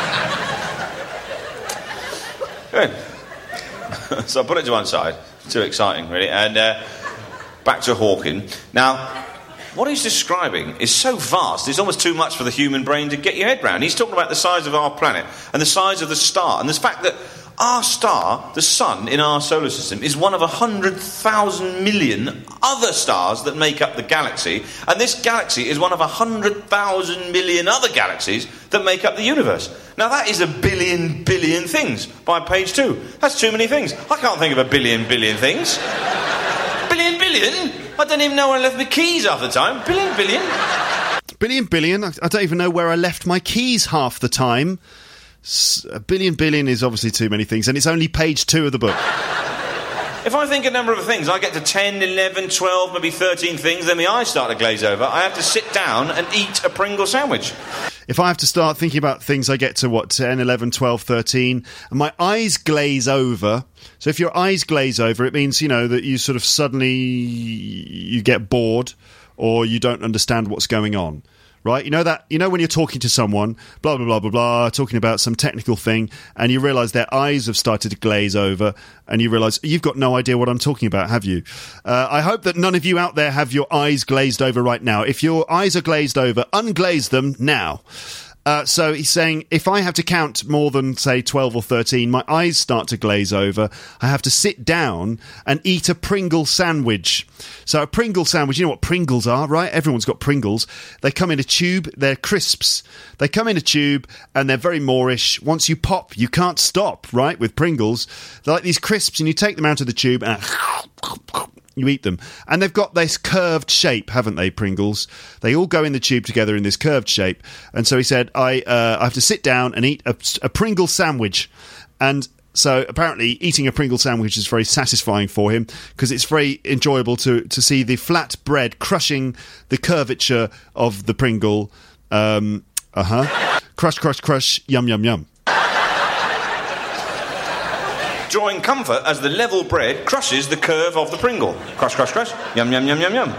H: Good. So I put it to one side. Too exciting, really. And back to Hawking. Now, what he's describing is so vast, it's almost too much for the human brain to get your head round. He's talking about the size of our planet and the size of the star, and the fact that our star, the sun in our solar system, is one of 100,000 million other stars that make up the galaxy, and this galaxy is one of 100,000 million other galaxies that make up the universe. Now that is a billion things by page 2. That's too many things. I can't think of a billion things. Billion? I don't even know where I left my keys half the time.
D: Billion? I don't even know where I left my keys half the time. A billion is obviously too many things, and it's only page 2 of the book.
H: If I think a number of things, I get to 10, 11, 12, maybe 13 things, then my eyes start to glaze over. I have to sit down and eat a Pringle sandwich.
D: If I have to start thinking about things, I get to, 10, 11, 12, 13, and my eyes glaze over. So if your eyes glaze over, it means, that you sort of suddenly you get bored or you don't understand what's going on. Right? You know when you're talking to someone, blah, blah, blah, blah, blah, talking about some technical thing, and you realise their eyes have started to glaze over, and you realise you've got no idea what I'm talking about, have you? I hope that none of you out there have your eyes glazed over right now. If your eyes are glazed over, unglaze them now. So he's saying, if I have to count more than, say, 12 or 13, my eyes start to glaze over. I have to sit down and eat a Pringle sandwich. So a Pringle sandwich, you know what Pringles are, right? Everyone's got Pringles. They come in a tube. They're crisps. They come in a tube, and they're very Moorish. Once you pop, you can't stop, right, with Pringles. They're like these crisps, and you take them out of the tube, and you eat them. And they've got this curved shape, haven't they, Pringles? They all go in the tube together in this curved shape. And so he said, I have to sit down and eat a Pringle sandwich. And so apparently eating a Pringle sandwich is very satisfying for him because it's very enjoyable to see the flat bread crushing the curvature of the Pringle. Crush, crush, crush, yum, yum, yum.
H: Drawing comfort as the level bread crushes the curve of the Pringle. Crush, crush, crush. Yum, yum, yum, yum, yum.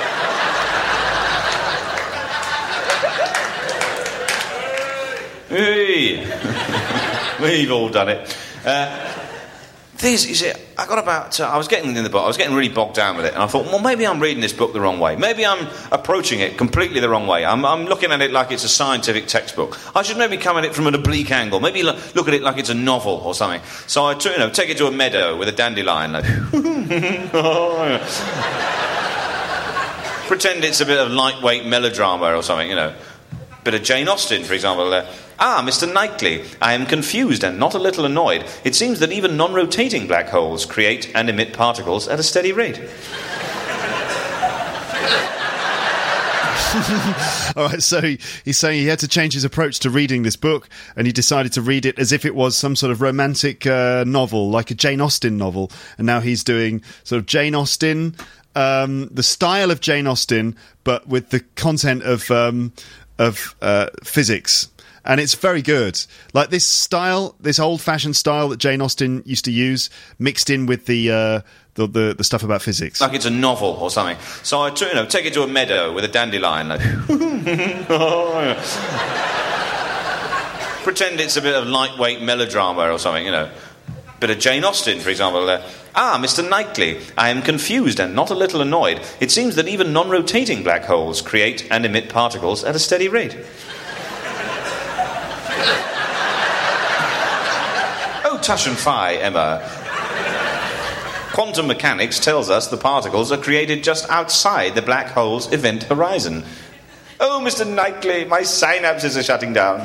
H: Hey. We've all done it. Things, you see, I got about... I was getting in the book. I was getting really bogged down with it. And I thought, well, maybe I'm reading this book the wrong way. Maybe I'm approaching it completely the wrong way. I'm looking at it like it's a scientific textbook. I should maybe come at it from an oblique angle. Maybe look at it like it's a novel or something. So I take it to a meadow with a dandelion. Like, pretend it's a bit of lightweight melodrama or something, Bit of Jane Austen, for example. Mr. Knightley, I am confused and not a little annoyed. It seems that even non-rotating black holes create and emit particles at a steady rate.
D: All right, so he's saying he had to change his approach to reading this book, and he decided to read it as if it was some sort of romantic novel, like a Jane Austen novel. And now he's doing sort of Jane Austen, the style of Jane Austen, but with the content of physics. And it's very good. Like this style, this old-fashioned style that Jane Austen used to use, mixed in with the stuff about physics.
H: Like it's a novel or something. So I take it to a meadow with a dandelion. Like, pretend it's a bit of lightweight melodrama or something, Bit of Jane Austen, for example. Mr. Knightley, I am confused and not a little annoyed. It seems that even non-rotating black holes create and emit particles at a steady rate. Oh, tush and fie, Emma. Quantum mechanics tells us the particles are created just outside the black hole's event horizon. Oh, Mr. Knightley, my synapses are shutting down.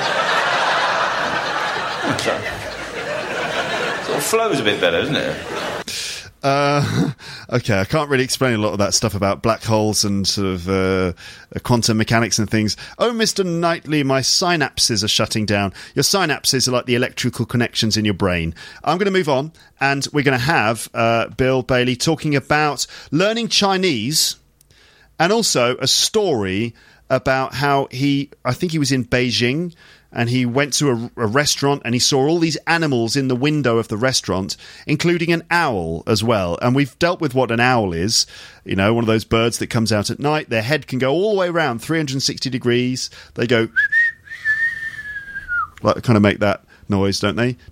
H: Sort of flows a bit better, doesn't it?
D: Okay, I can't really explain a lot of that stuff about black holes and sort of quantum mechanics and things. Oh, Mr. Knightley, my synapses are shutting down. Your synapses are like the electrical connections in your brain. I'm going to move on, and we're going to have Bill Bailey talking about learning Chinese and also a story about how I think he was in Beijing, and he went to a restaurant and he saw all these animals in the window of the restaurant, including an owl as well. And we've dealt with what an owl is, one of those birds that comes out at night. Their head can go all the way around 360 degrees. They go like kind of make that noise, don't they?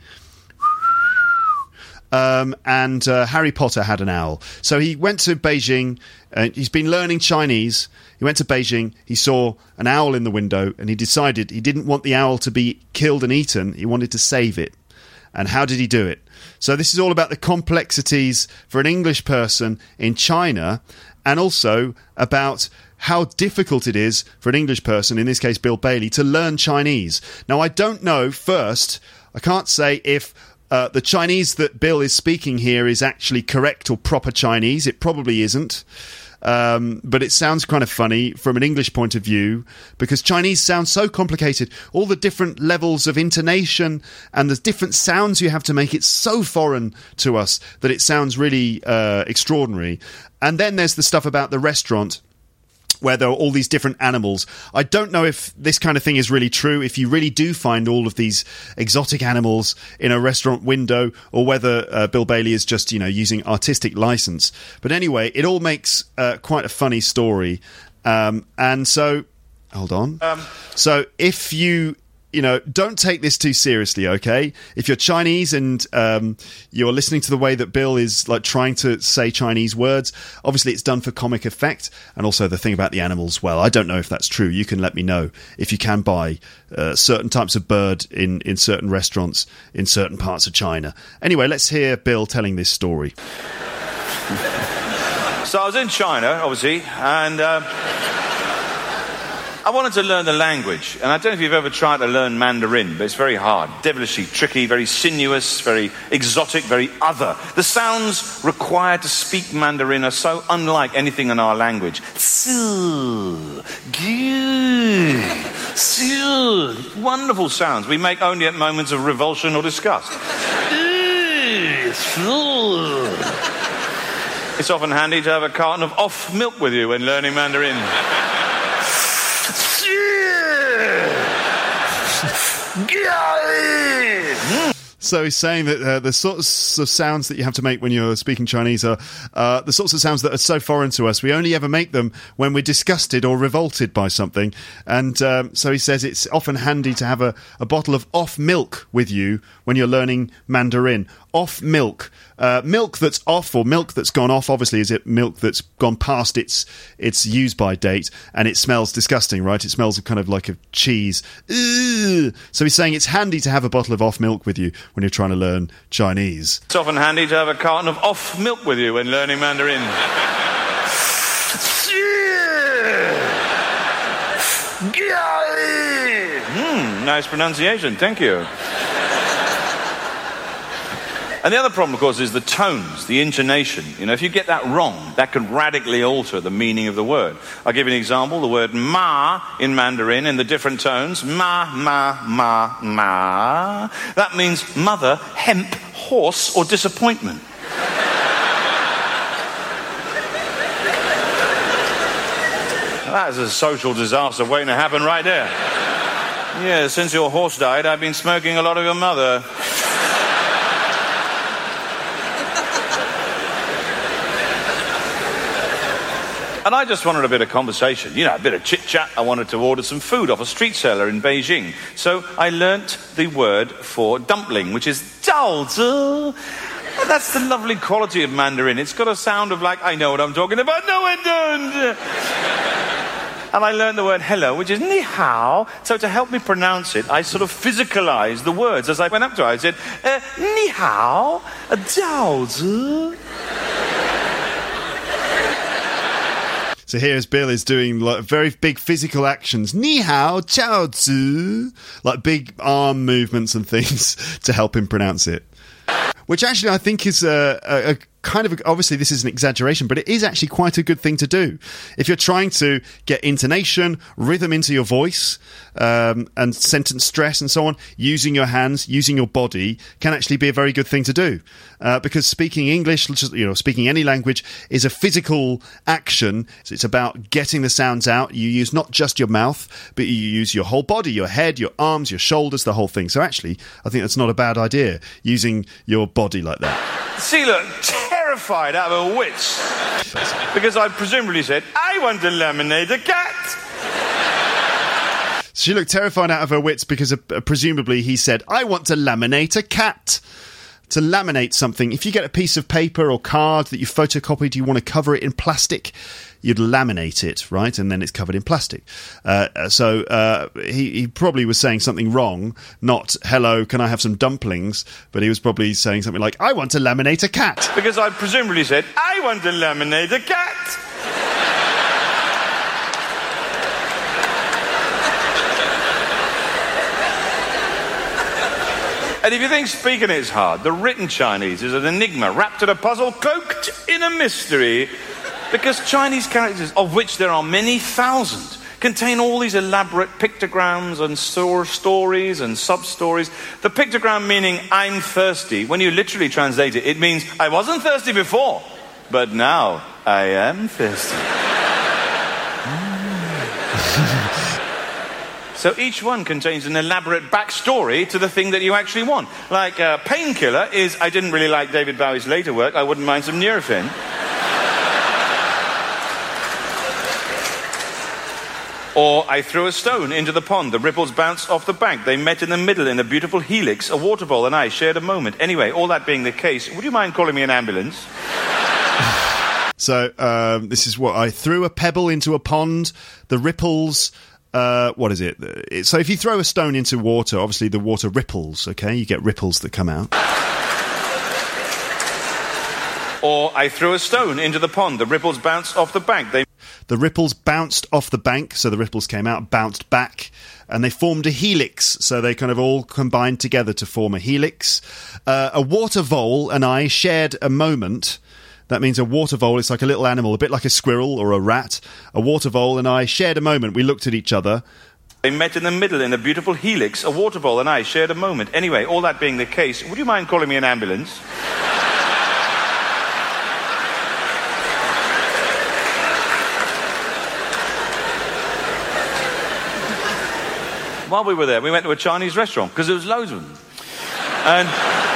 D: And Harry Potter had an owl. So he went to Beijing. He's been learning Chinese. He went to Beijing. He saw an owl in the window, and he decided he didn't want the owl to be killed and eaten. He wanted to save it. And how did he do it? So this is all about the complexities for an English person in China, and also about how difficult it is for an English person, in this case Bill Bailey, to learn Chinese. Now, I don't know, first, I can't say if the Chinese that Bill is speaking here is actually correct or proper Chinese. It probably isn't. But it sounds kind of funny from an English point of view, because Chinese sounds so complicated. All the different levels of intonation and the different sounds you have to make, it's so foreign to us that it sounds really extraordinary. And then there's the stuff about the restaurant, where there are all these different animals. I don't know if this kind of thing is really true, if you really do find all of these exotic animals in a restaurant window, or whether Bill Bailey is just, using artistic license. But anyway, it all makes quite a funny story. And so, hold on. So if you don't take this too seriously, okay? If you're Chinese and you're listening to the way that Bill is like trying to say Chinese words, obviously it's done for comic effect. And also the thing about the animals, well, I don't know if that's true. You can let me know if you can buy certain types of bird in certain restaurants in certain parts of China. Anyway, let's hear Bill telling this story.
H: So I was in China, obviously, and I wanted to learn the language. And I don't know if you've ever tried to learn Mandarin, but it's very hard. Devilishly tricky, very sinuous, very exotic, very other. The sounds required to speak Mandarin are so unlike anything in our language. Wonderful sounds we make only at moments of revulsion or disgust. It's often handy to have a carton of off milk with you when learning Mandarin.
D: So he's saying that the sorts of sounds that you have to make when you're speaking Chinese are the sorts of sounds that are so foreign to us. We only ever make them when we're disgusted or revolted by something. And so he says it's often handy to have a bottle of off milk with you when you're learning Mandarin. Off milk. Milk that's off or milk that's gone off, obviously, is it milk that's gone past its use-by date, and it smells disgusting, right? It smells kind of like a cheese. Ugh. So he's saying it's handy to have a bottle of off milk with you when you're trying to learn Chinese.
H: It's often handy to have a carton of off milk with you when learning Mandarin. Nice pronunciation, thank you. And the other problem, of course, is the tones, the intonation. If you get that wrong, that can radically alter the meaning of the word. I'll give you an example. The word ma in Mandarin in the different tones. Ma, ma, ma, ma. That means mother, hemp, horse, or disappointment. That is a social disaster waiting to happen right there. Yeah, since your horse died, I've been smoking a lot of your mother. And I just wanted a bit of conversation, a bit of chit-chat. I wanted to order some food off a street seller in Beijing. So I learnt the word for dumpling, which is jiaozi. That's the lovely quality of Mandarin. It's got a sound of like, I know what I'm talking about. No, I don't. And I learned the word hello, which is ni hao. So to help me pronounce it, I sort of physicalized the words. As I went up to it, I said, ni hao, jiaozi.
D: So here's Bill is doing like very big physical actions. Ni hao, jiao zi. Like big arm movements and things to help him pronounce it. Which actually I think is a kind of, obviously this is an exaggeration, but it is actually quite a good thing to do. If you're trying to get intonation, rhythm into your voice, and sentence stress and so on, using your hands, using your body can actually be a very good thing to do. Because speaking English, speaking any language is a physical action. So it's about getting the sounds out. You use not just your mouth, but you use your whole body, your head, your arms, your shoulders, the whole thing. So actually, I think that's not a bad idea, using your body like that.
H: She looked terrified out of her wits. Because I presumably said, I want to laminate a cat.
D: She looked terrified out of her wits because presumably he said, I want to laminate a cat. To laminate something, if you get a piece of paper or card that you photocopied, you want to cover it in plastic, you'd laminate it, right? And then it's covered in plastic. So he probably was saying something wrong, not, hello, can I have some dumplings? But he was probably saying something like, I want to laminate a cat.
H: Because I presumably said, I want to laminate a cat. And if you think speaking is hard, the written Chinese is an enigma, wrapped in a puzzle, cloaked in a mystery. Because Chinese characters, of which there are many thousand, contain all these elaborate pictograms and stories and sub-stories. The pictogram meaning, I'm thirsty, when you literally translate it, it means, I wasn't thirsty before, but now I am thirsty. So each one contains an elaborate backstory to the thing that you actually want. Like Painkiller is, I didn't really like David Bowie's later work, I wouldn't mind some Nurofen. Or I threw a stone into the pond. The ripples bounced off the bank. They met in the middle in a beautiful helix. A water vole and I shared a moment. Anyway, all that being the case, would you mind calling me an ambulance?
D: So this is what I threw a pebble into a pond. The ripples. What is it? So if you throw a stone into water, obviously the water ripples. Okay, you get ripples that come out.
H: Or I threw a stone into the pond. The ripples bounced off the bank.
D: The ripples bounced off the bank, so the ripples came out, bounced back, and they formed a helix, so they kind of all combined together to form a helix. A water vole and I shared a moment. That means a water vole is like a little animal, a bit like a squirrel or a rat. A water vole and I shared a moment. We looked at each other.
H: They met in the middle in a beautiful helix. A water vole and I shared a moment. Anyway, all that being the case, would you mind calling me an ambulance? While we were there, we went to a Chinese restaurant, because there was loads of them. And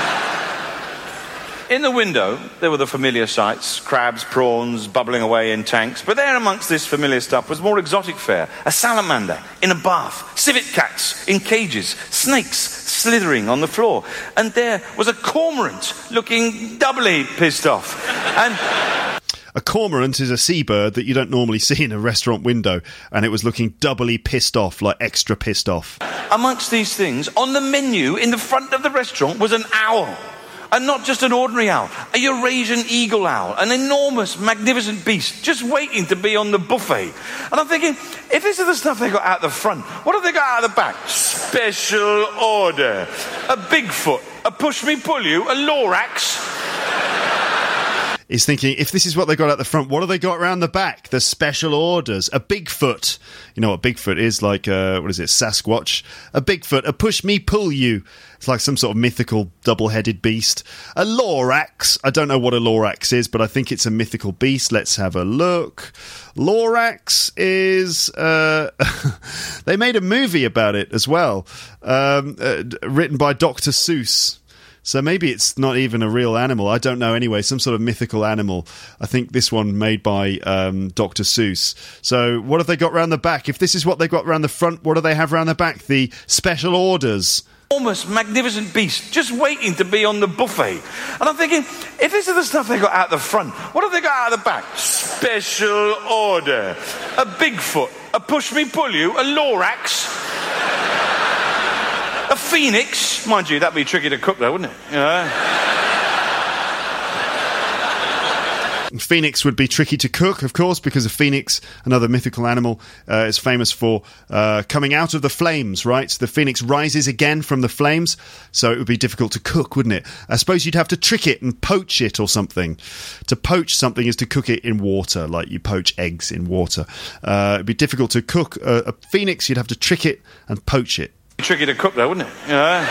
H: in the window, there were the familiar sights, crabs, prawns, bubbling away in tanks. But there amongst this familiar stuff was more exotic fare. A salamander in a bath, civet cats in cages, snakes slithering on the floor. And there was a cormorant looking doubly pissed off. And
D: a cormorant is a seabird that you don't normally see in a restaurant window, and it was looking doubly pissed off, like extra pissed off.
H: Amongst these things, on the menu in the front of the restaurant was an owl. And not just an ordinary owl, a Eurasian eagle owl, an enormous, magnificent beast, just waiting to be on the buffet. And I'm thinking, if this is the stuff they got out the front, what have they got out the back? Special order. A Bigfoot, a push-me-pull-you, a Lorax.
D: He's thinking, if this is what they got at the front, what have they got around the back? The special orders. A Bigfoot. You know what Bigfoot is? Like, what is it, Sasquatch? A Bigfoot, a push-me-pull-you. It's like some sort of mythical double-headed beast. A Lorax. I don't know what a Lorax is, but I think it's a mythical beast. Let's have a look. Lorax is... they made a movie about it as well, written by Dr. Seuss. So maybe it's not even a real animal. I don't know anyway. Some sort of mythical animal. I think this one made by Dr. Seuss. So what have they got round the back? If this is what they got round the front, what do they have round the back? The special orders.
H: Enormous, magnificent beast, just waiting to be on the buffet. And I'm thinking, if this is the stuff they got out the front, what have they got out the back? Special order. A Bigfoot, a push-me-pull-you, a Lorax. A phoenix, mind you, that'd be tricky to cook though, wouldn't it? You know?
D: Phoenix would be tricky to cook, of course, because a phoenix, another mythical animal, is famous for coming out of the flames, right? So the phoenix rises again from the flames, so it would be difficult to cook, wouldn't it? I suppose you'd have to trick it and poach it or something. To poach something is to cook it in water, like you poach eggs in water. It'd be difficult to cook a phoenix, you'd have to trick it and poach it.
H: Tricky to cook though, wouldn't it? You know?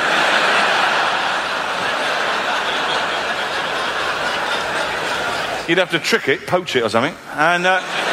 H: You'd have to trick it, poach it or something, and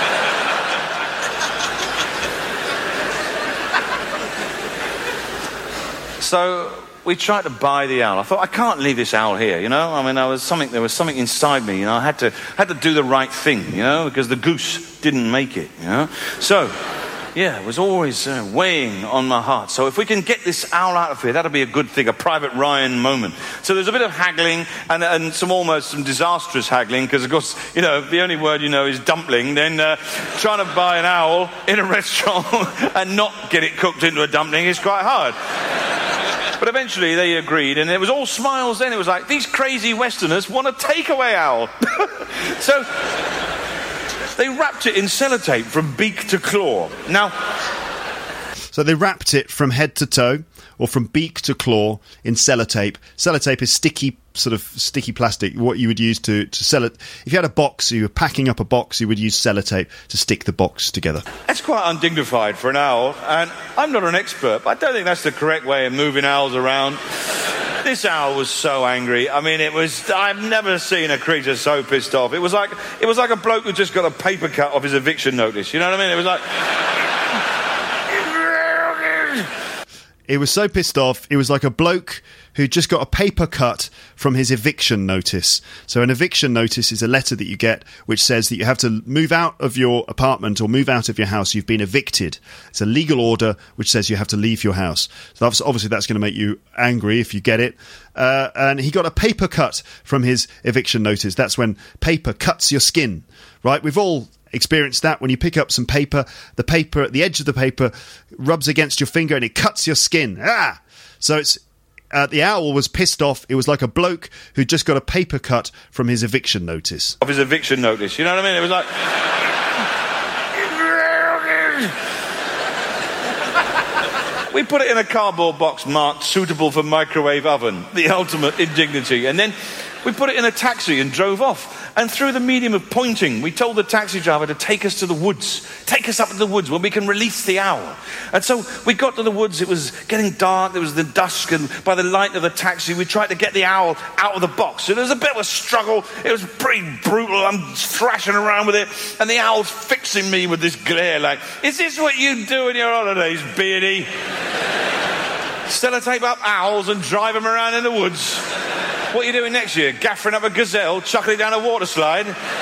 H: so we tried to buy the owl. I thought, I can't leave this owl here, you know. I mean, there was something inside me, you know. I had to do the right thing, you know, because the goose didn't make it, you know. So. Yeah, it was always weighing on my heart. So if we can get this owl out of here, that'll be a good thing, a Private Ryan moment. So there's a bit of haggling and some disastrous haggling, because, of course, you know, the only word you know is dumpling. Then trying to buy an owl in a restaurant and not get it cooked into a dumpling is quite hard. But eventually they agreed, and it was all smiles then. It was like, these crazy Westerners want a takeaway owl. So... they wrapped it in sellotape from beak to claw. Now...
D: So they wrapped it from head to toe, or from beak to claw, in sellotape. Sellotape is sticky plastic, what you would use to sell it. If you had a box, you were packing up a box, you would use sellotape to stick the box together.
H: That's quite undignified for an owl, and I'm not an expert, but I don't think that's the correct way of moving owls around. This owl was so angry. I mean, I've never seen a creature so pissed off. It was like a bloke who just got a paper cut off his eviction notice. You know what I mean? It was like... It
D: was so pissed off. It was like a bloke who just got a paper cut from his eviction notice. So an eviction notice is a letter that you get which says that you have to move out of your apartment or move out of your house. You've been evicted. It's a legal order which says you have to leave your house. So obviously that's going to make you angry if you get it. And he got a paper cut from his eviction notice. That's when paper cuts your skin, right? We've all experienced that. When you pick up some paper, the edge of the paper rubs against your finger and it cuts your skin. So it's the owl was pissed off. It was like a bloke who just got a paper cut from his eviction notice.
H: Of his eviction notice, you know what I mean? It was like... We put it in a cardboard box marked suitable for microwave oven, the ultimate indignity. And then we put it in a taxi and drove off. And through the medium of pointing, we told the taxi driver to take us to the woods. Take us up to the woods where we can release the owl. And so we got to the woods. It was getting dark. There was the dusk. And by the light of the taxi, we tried to get the owl out of the box. And there was a bit of a struggle. It was pretty brutal. I'm thrashing around with it. And the owl's fixing me with this glare like, is this what you do on your holidays, Beardy? Sellotape up owls and drive them around in the woods. What are you doing next year? Gaffering up a gazelle, chucking it down a water slide?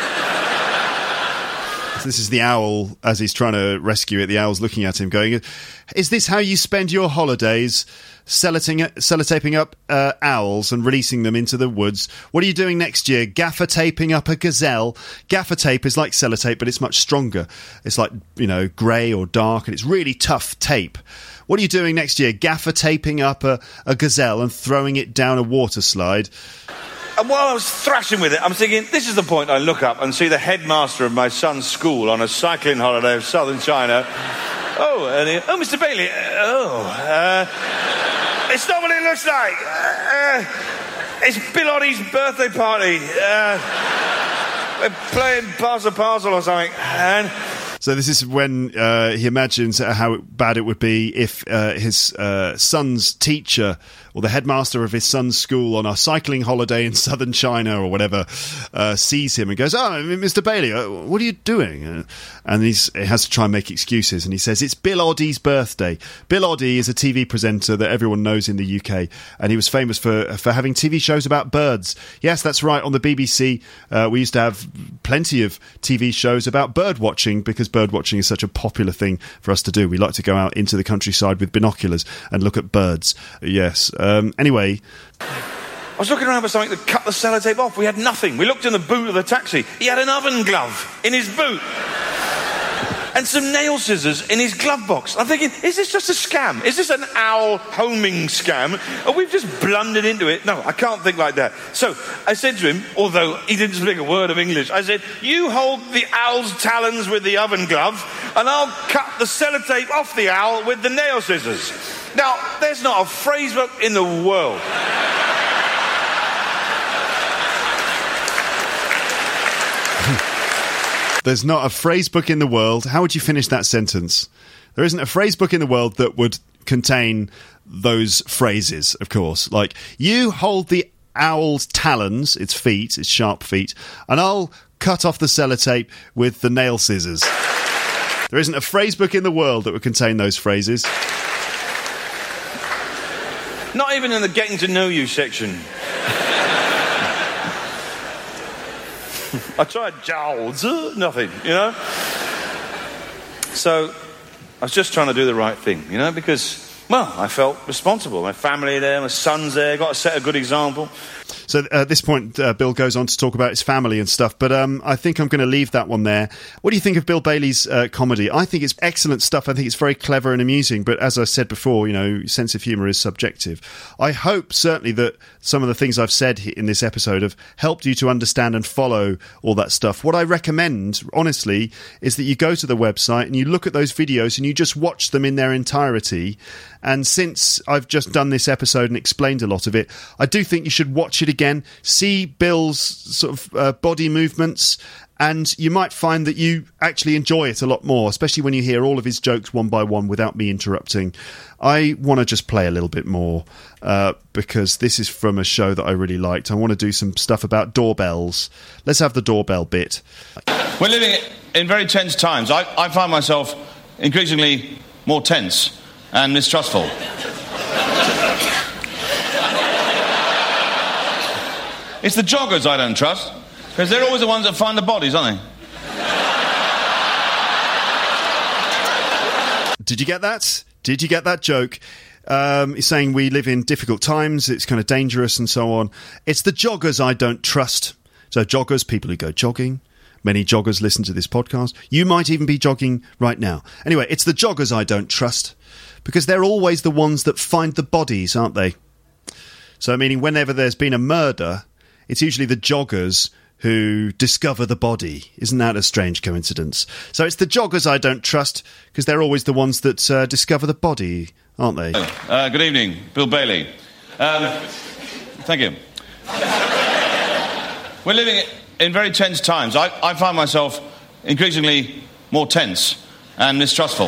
D: This is the owl as he's trying to rescue it. The owl's looking at him going, is this how you spend your holidays? Sellotaping up owls and releasing them into the woods. What are you doing next year? Gaffer taping up a gazelle. Gaffer tape is like sellotape, but it's much stronger. It's like, grey or dark, and it's really tough tape. What are you doing next year? Gaffer taping up a gazelle and throwing it down a water slide.
H: And while I was thrashing with it, I'm thinking, this is the point I look up and see the headmaster of my son's school on a cycling holiday of southern China. Oh, Mr. Bailey. It's not what it looks like. It's Bill Oddie's birthday party. We're playing Pass a Parcel or something. And...
D: So this is when he imagines how bad it would be if his son's teacher or the headmaster of his son's school on a cycling holiday in southern China or whatever sees him and goes, "Oh, Mr. Bailey, what are you doing?" And he has to try and make excuses, and he says, "It's Bill Oddie's birthday." Bill Oddie is a TV presenter that everyone knows in the UK, and he was famous for having TV shows about birds. Yes, that's right, on the BBC we used to have plenty of TV shows about bird watching, because bird watching is such a popular thing for us to do. We like to go out into the countryside with binoculars and look at birds. Yes. Anyway,
H: I was looking around for something to cut the sellotape off. We had nothing. We looked in the boot of the taxi. He had an oven glove in his boot and some nail scissors in his glove box. I'm thinking, is this just a scam? Is this an owl homing scam? Or we've just blundered into it? No, I can't think like that. So I said to him, although he didn't speak a word of English, I said, you hold the owl's talons with the oven glove and I'll cut the sellotape off the owl with the nail scissors. Now, there's not a phrase book in the world.
D: There's not a phrase book in the world. How would you finish that sentence? There isn't a phrase book in the world that would contain those phrases, of course. Like, you hold the owl's talons, its feet, its sharp feet, and I'll cut off the sellotape with the nail scissors. There isn't a phrase book in the world that would contain those phrases.
H: Not even in the getting to know you section. I tried jowls, nothing, So I was just trying to do the right thing, because, well, I felt responsible. My family there, my son's there, got to set a good example.
D: So at this point, Bill goes on to talk about his family and stuff, but I think I'm going to leave that one there. What do you think of Bill Bailey's comedy? I think it's excellent stuff. I think it's very clever and amusing, but as I said before, sense of humour is subjective. I hope certainly that some of the things I've said in this episode have helped you to understand and follow all that stuff. What I recommend, honestly, is that you go to the website and you look at those videos and you just watch them in their entirety. And since I've just done this episode and explained a lot of it, I do think you should watch it again, see Bill's sort of body movements, and you might find that you actually enjoy it a lot more, especially when you hear all of his jokes one by one without me interrupting. I want to just play a little bit more because this is from a show that I really liked. I want to do some stuff about doorbells. Let's have the doorbell bit.
H: We're living in very tense times. I find myself increasingly more tense and mistrustful. It's the joggers I don't trust, because they're always the ones that find the bodies, aren't they?
D: Did you get that? Did you get that joke? He's saying we live in difficult times, it's kind of dangerous and so on. It's the joggers I don't trust. So joggers, people who go jogging. Many joggers listen to this podcast. You might even be jogging right now. Anyway, it's the joggers I don't trust, because they're always the ones that find the bodies, aren't they? So, meaning whenever there's been a murder, it's usually the joggers who discover the body. Isn't that a strange coincidence? So it's the joggers I don't trust, because they're always the ones that discover the body, aren't they?
H: Good evening, Bill Bailey. Thank you. We're living in very tense times. I find myself increasingly more tense and mistrustful.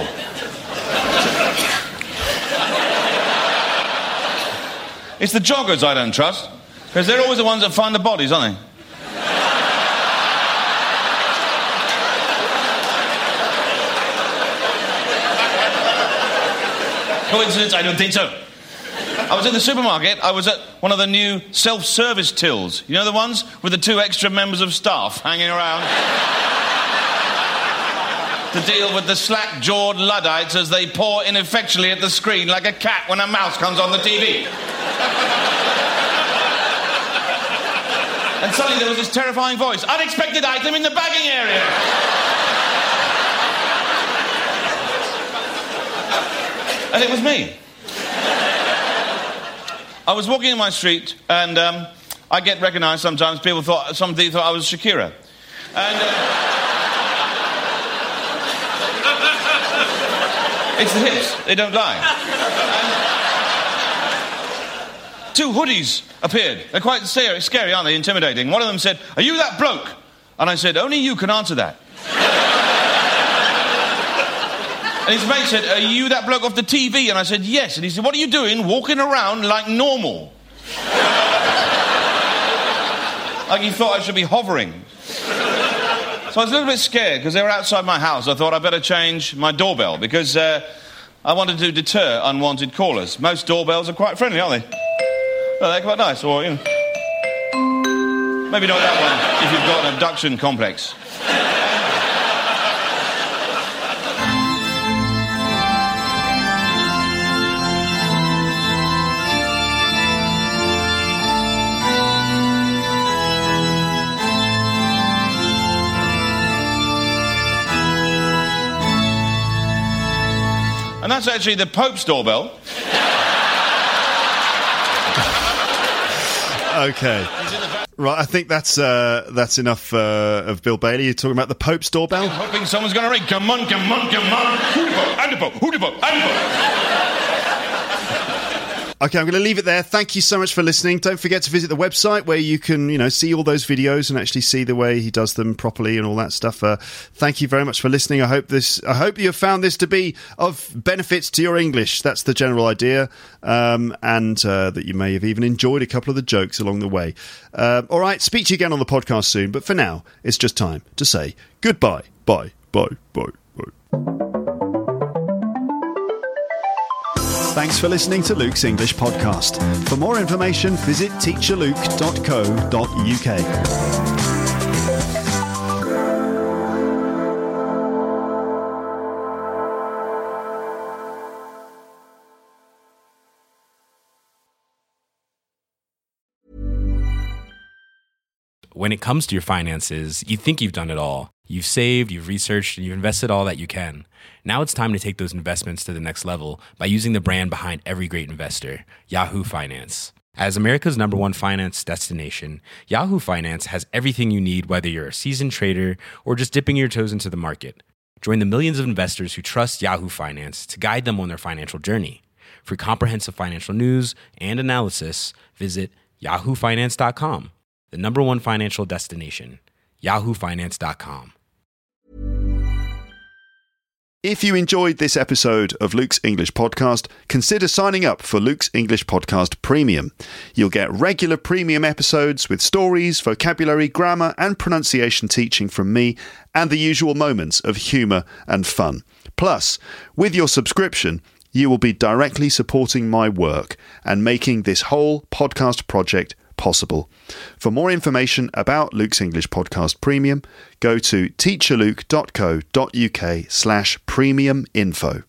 H: It's the joggers I don't trust, because they're always the ones that find the bodies, aren't they? Coincidence? I don't think so. I was in the supermarket. I was at one of the new self-service tills. You know, the ones with the 2 extra members of staff hanging around to deal with the slack-jawed Luddites as they paw ineffectually at the screen like a cat when a mouse comes on the TV. And suddenly there was this terrifying voice. Unexpected item in the bagging area. And it was me. I was walking in my street, and I get recognised sometimes. Somebody thought I was Shakira. And it's the hips, they don't lie. And 2 hoodies appeared. They're quite scary, aren't they? Intimidating. One of them said, "Are you that bloke?" And I said, "Only you can answer that." And his mate said, "Are you that bloke off the TV?" And I said, "Yes." And he said, "What are you doing walking around like normal?" Like he thought I should be hovering. So I was a little bit scared because they were outside my house. I thought I'd better change my doorbell because I wanted to deter unwanted callers. Most doorbells are quite friendly, aren't they? Well, they're quite nice. Or, you know, maybe not that one if you've got an abduction complex. And that's actually the Pope's doorbell.
D: Okay. Right, I think that's enough of Bill Bailey. You're talking about the Pope's doorbell?
H: I'm hoping someone's going to ring. Come on, come on, come on. Who the Pope? And the Pope. Who the Pope? And the Pope.
D: Okay, I'm going to leave it there. Thank you so much for listening. Don't forget to visit the website where you can, see all those videos and actually see the way he does them properly and all that stuff. Thank you very much for listening. I hope you have found this to be of benefits to your English. That's the general idea, and that you may have even enjoyed a couple of the jokes along the way. All right, speak to you again on the podcast soon. But for now, it's just time to say goodbye. Bye. Bye. Bye. Bye. Thanks for listening to Luke's English Podcast. For more information, visit teacherluke.co.uk.
I: When it comes to your finances, you think you've done it all. You've saved, you've researched, and you've invested all that you can. Now it's time to take those investments to the next level by using the brand behind every great investor, Yahoo Finance. As America's #1 finance destination, Yahoo Finance has everything you need, whether you're a seasoned trader or just dipping your toes into the market. Join the millions of investors who trust Yahoo Finance to guide them on their financial journey. For comprehensive financial news and analysis, visit yahoofinance.com. The #1 financial destination, yahoofinance.com.
D: If you enjoyed this episode of Luke's English Podcast, consider signing up for Luke's English Podcast Premium. You'll get regular premium episodes with stories, vocabulary, grammar and pronunciation teaching from me and the usual moments of humour and fun. Plus, with your subscription, you will be directly supporting my work and making this whole podcast project possible. For more information about Luke's English Podcast Premium, go to teacherluke.co.uk/premium info.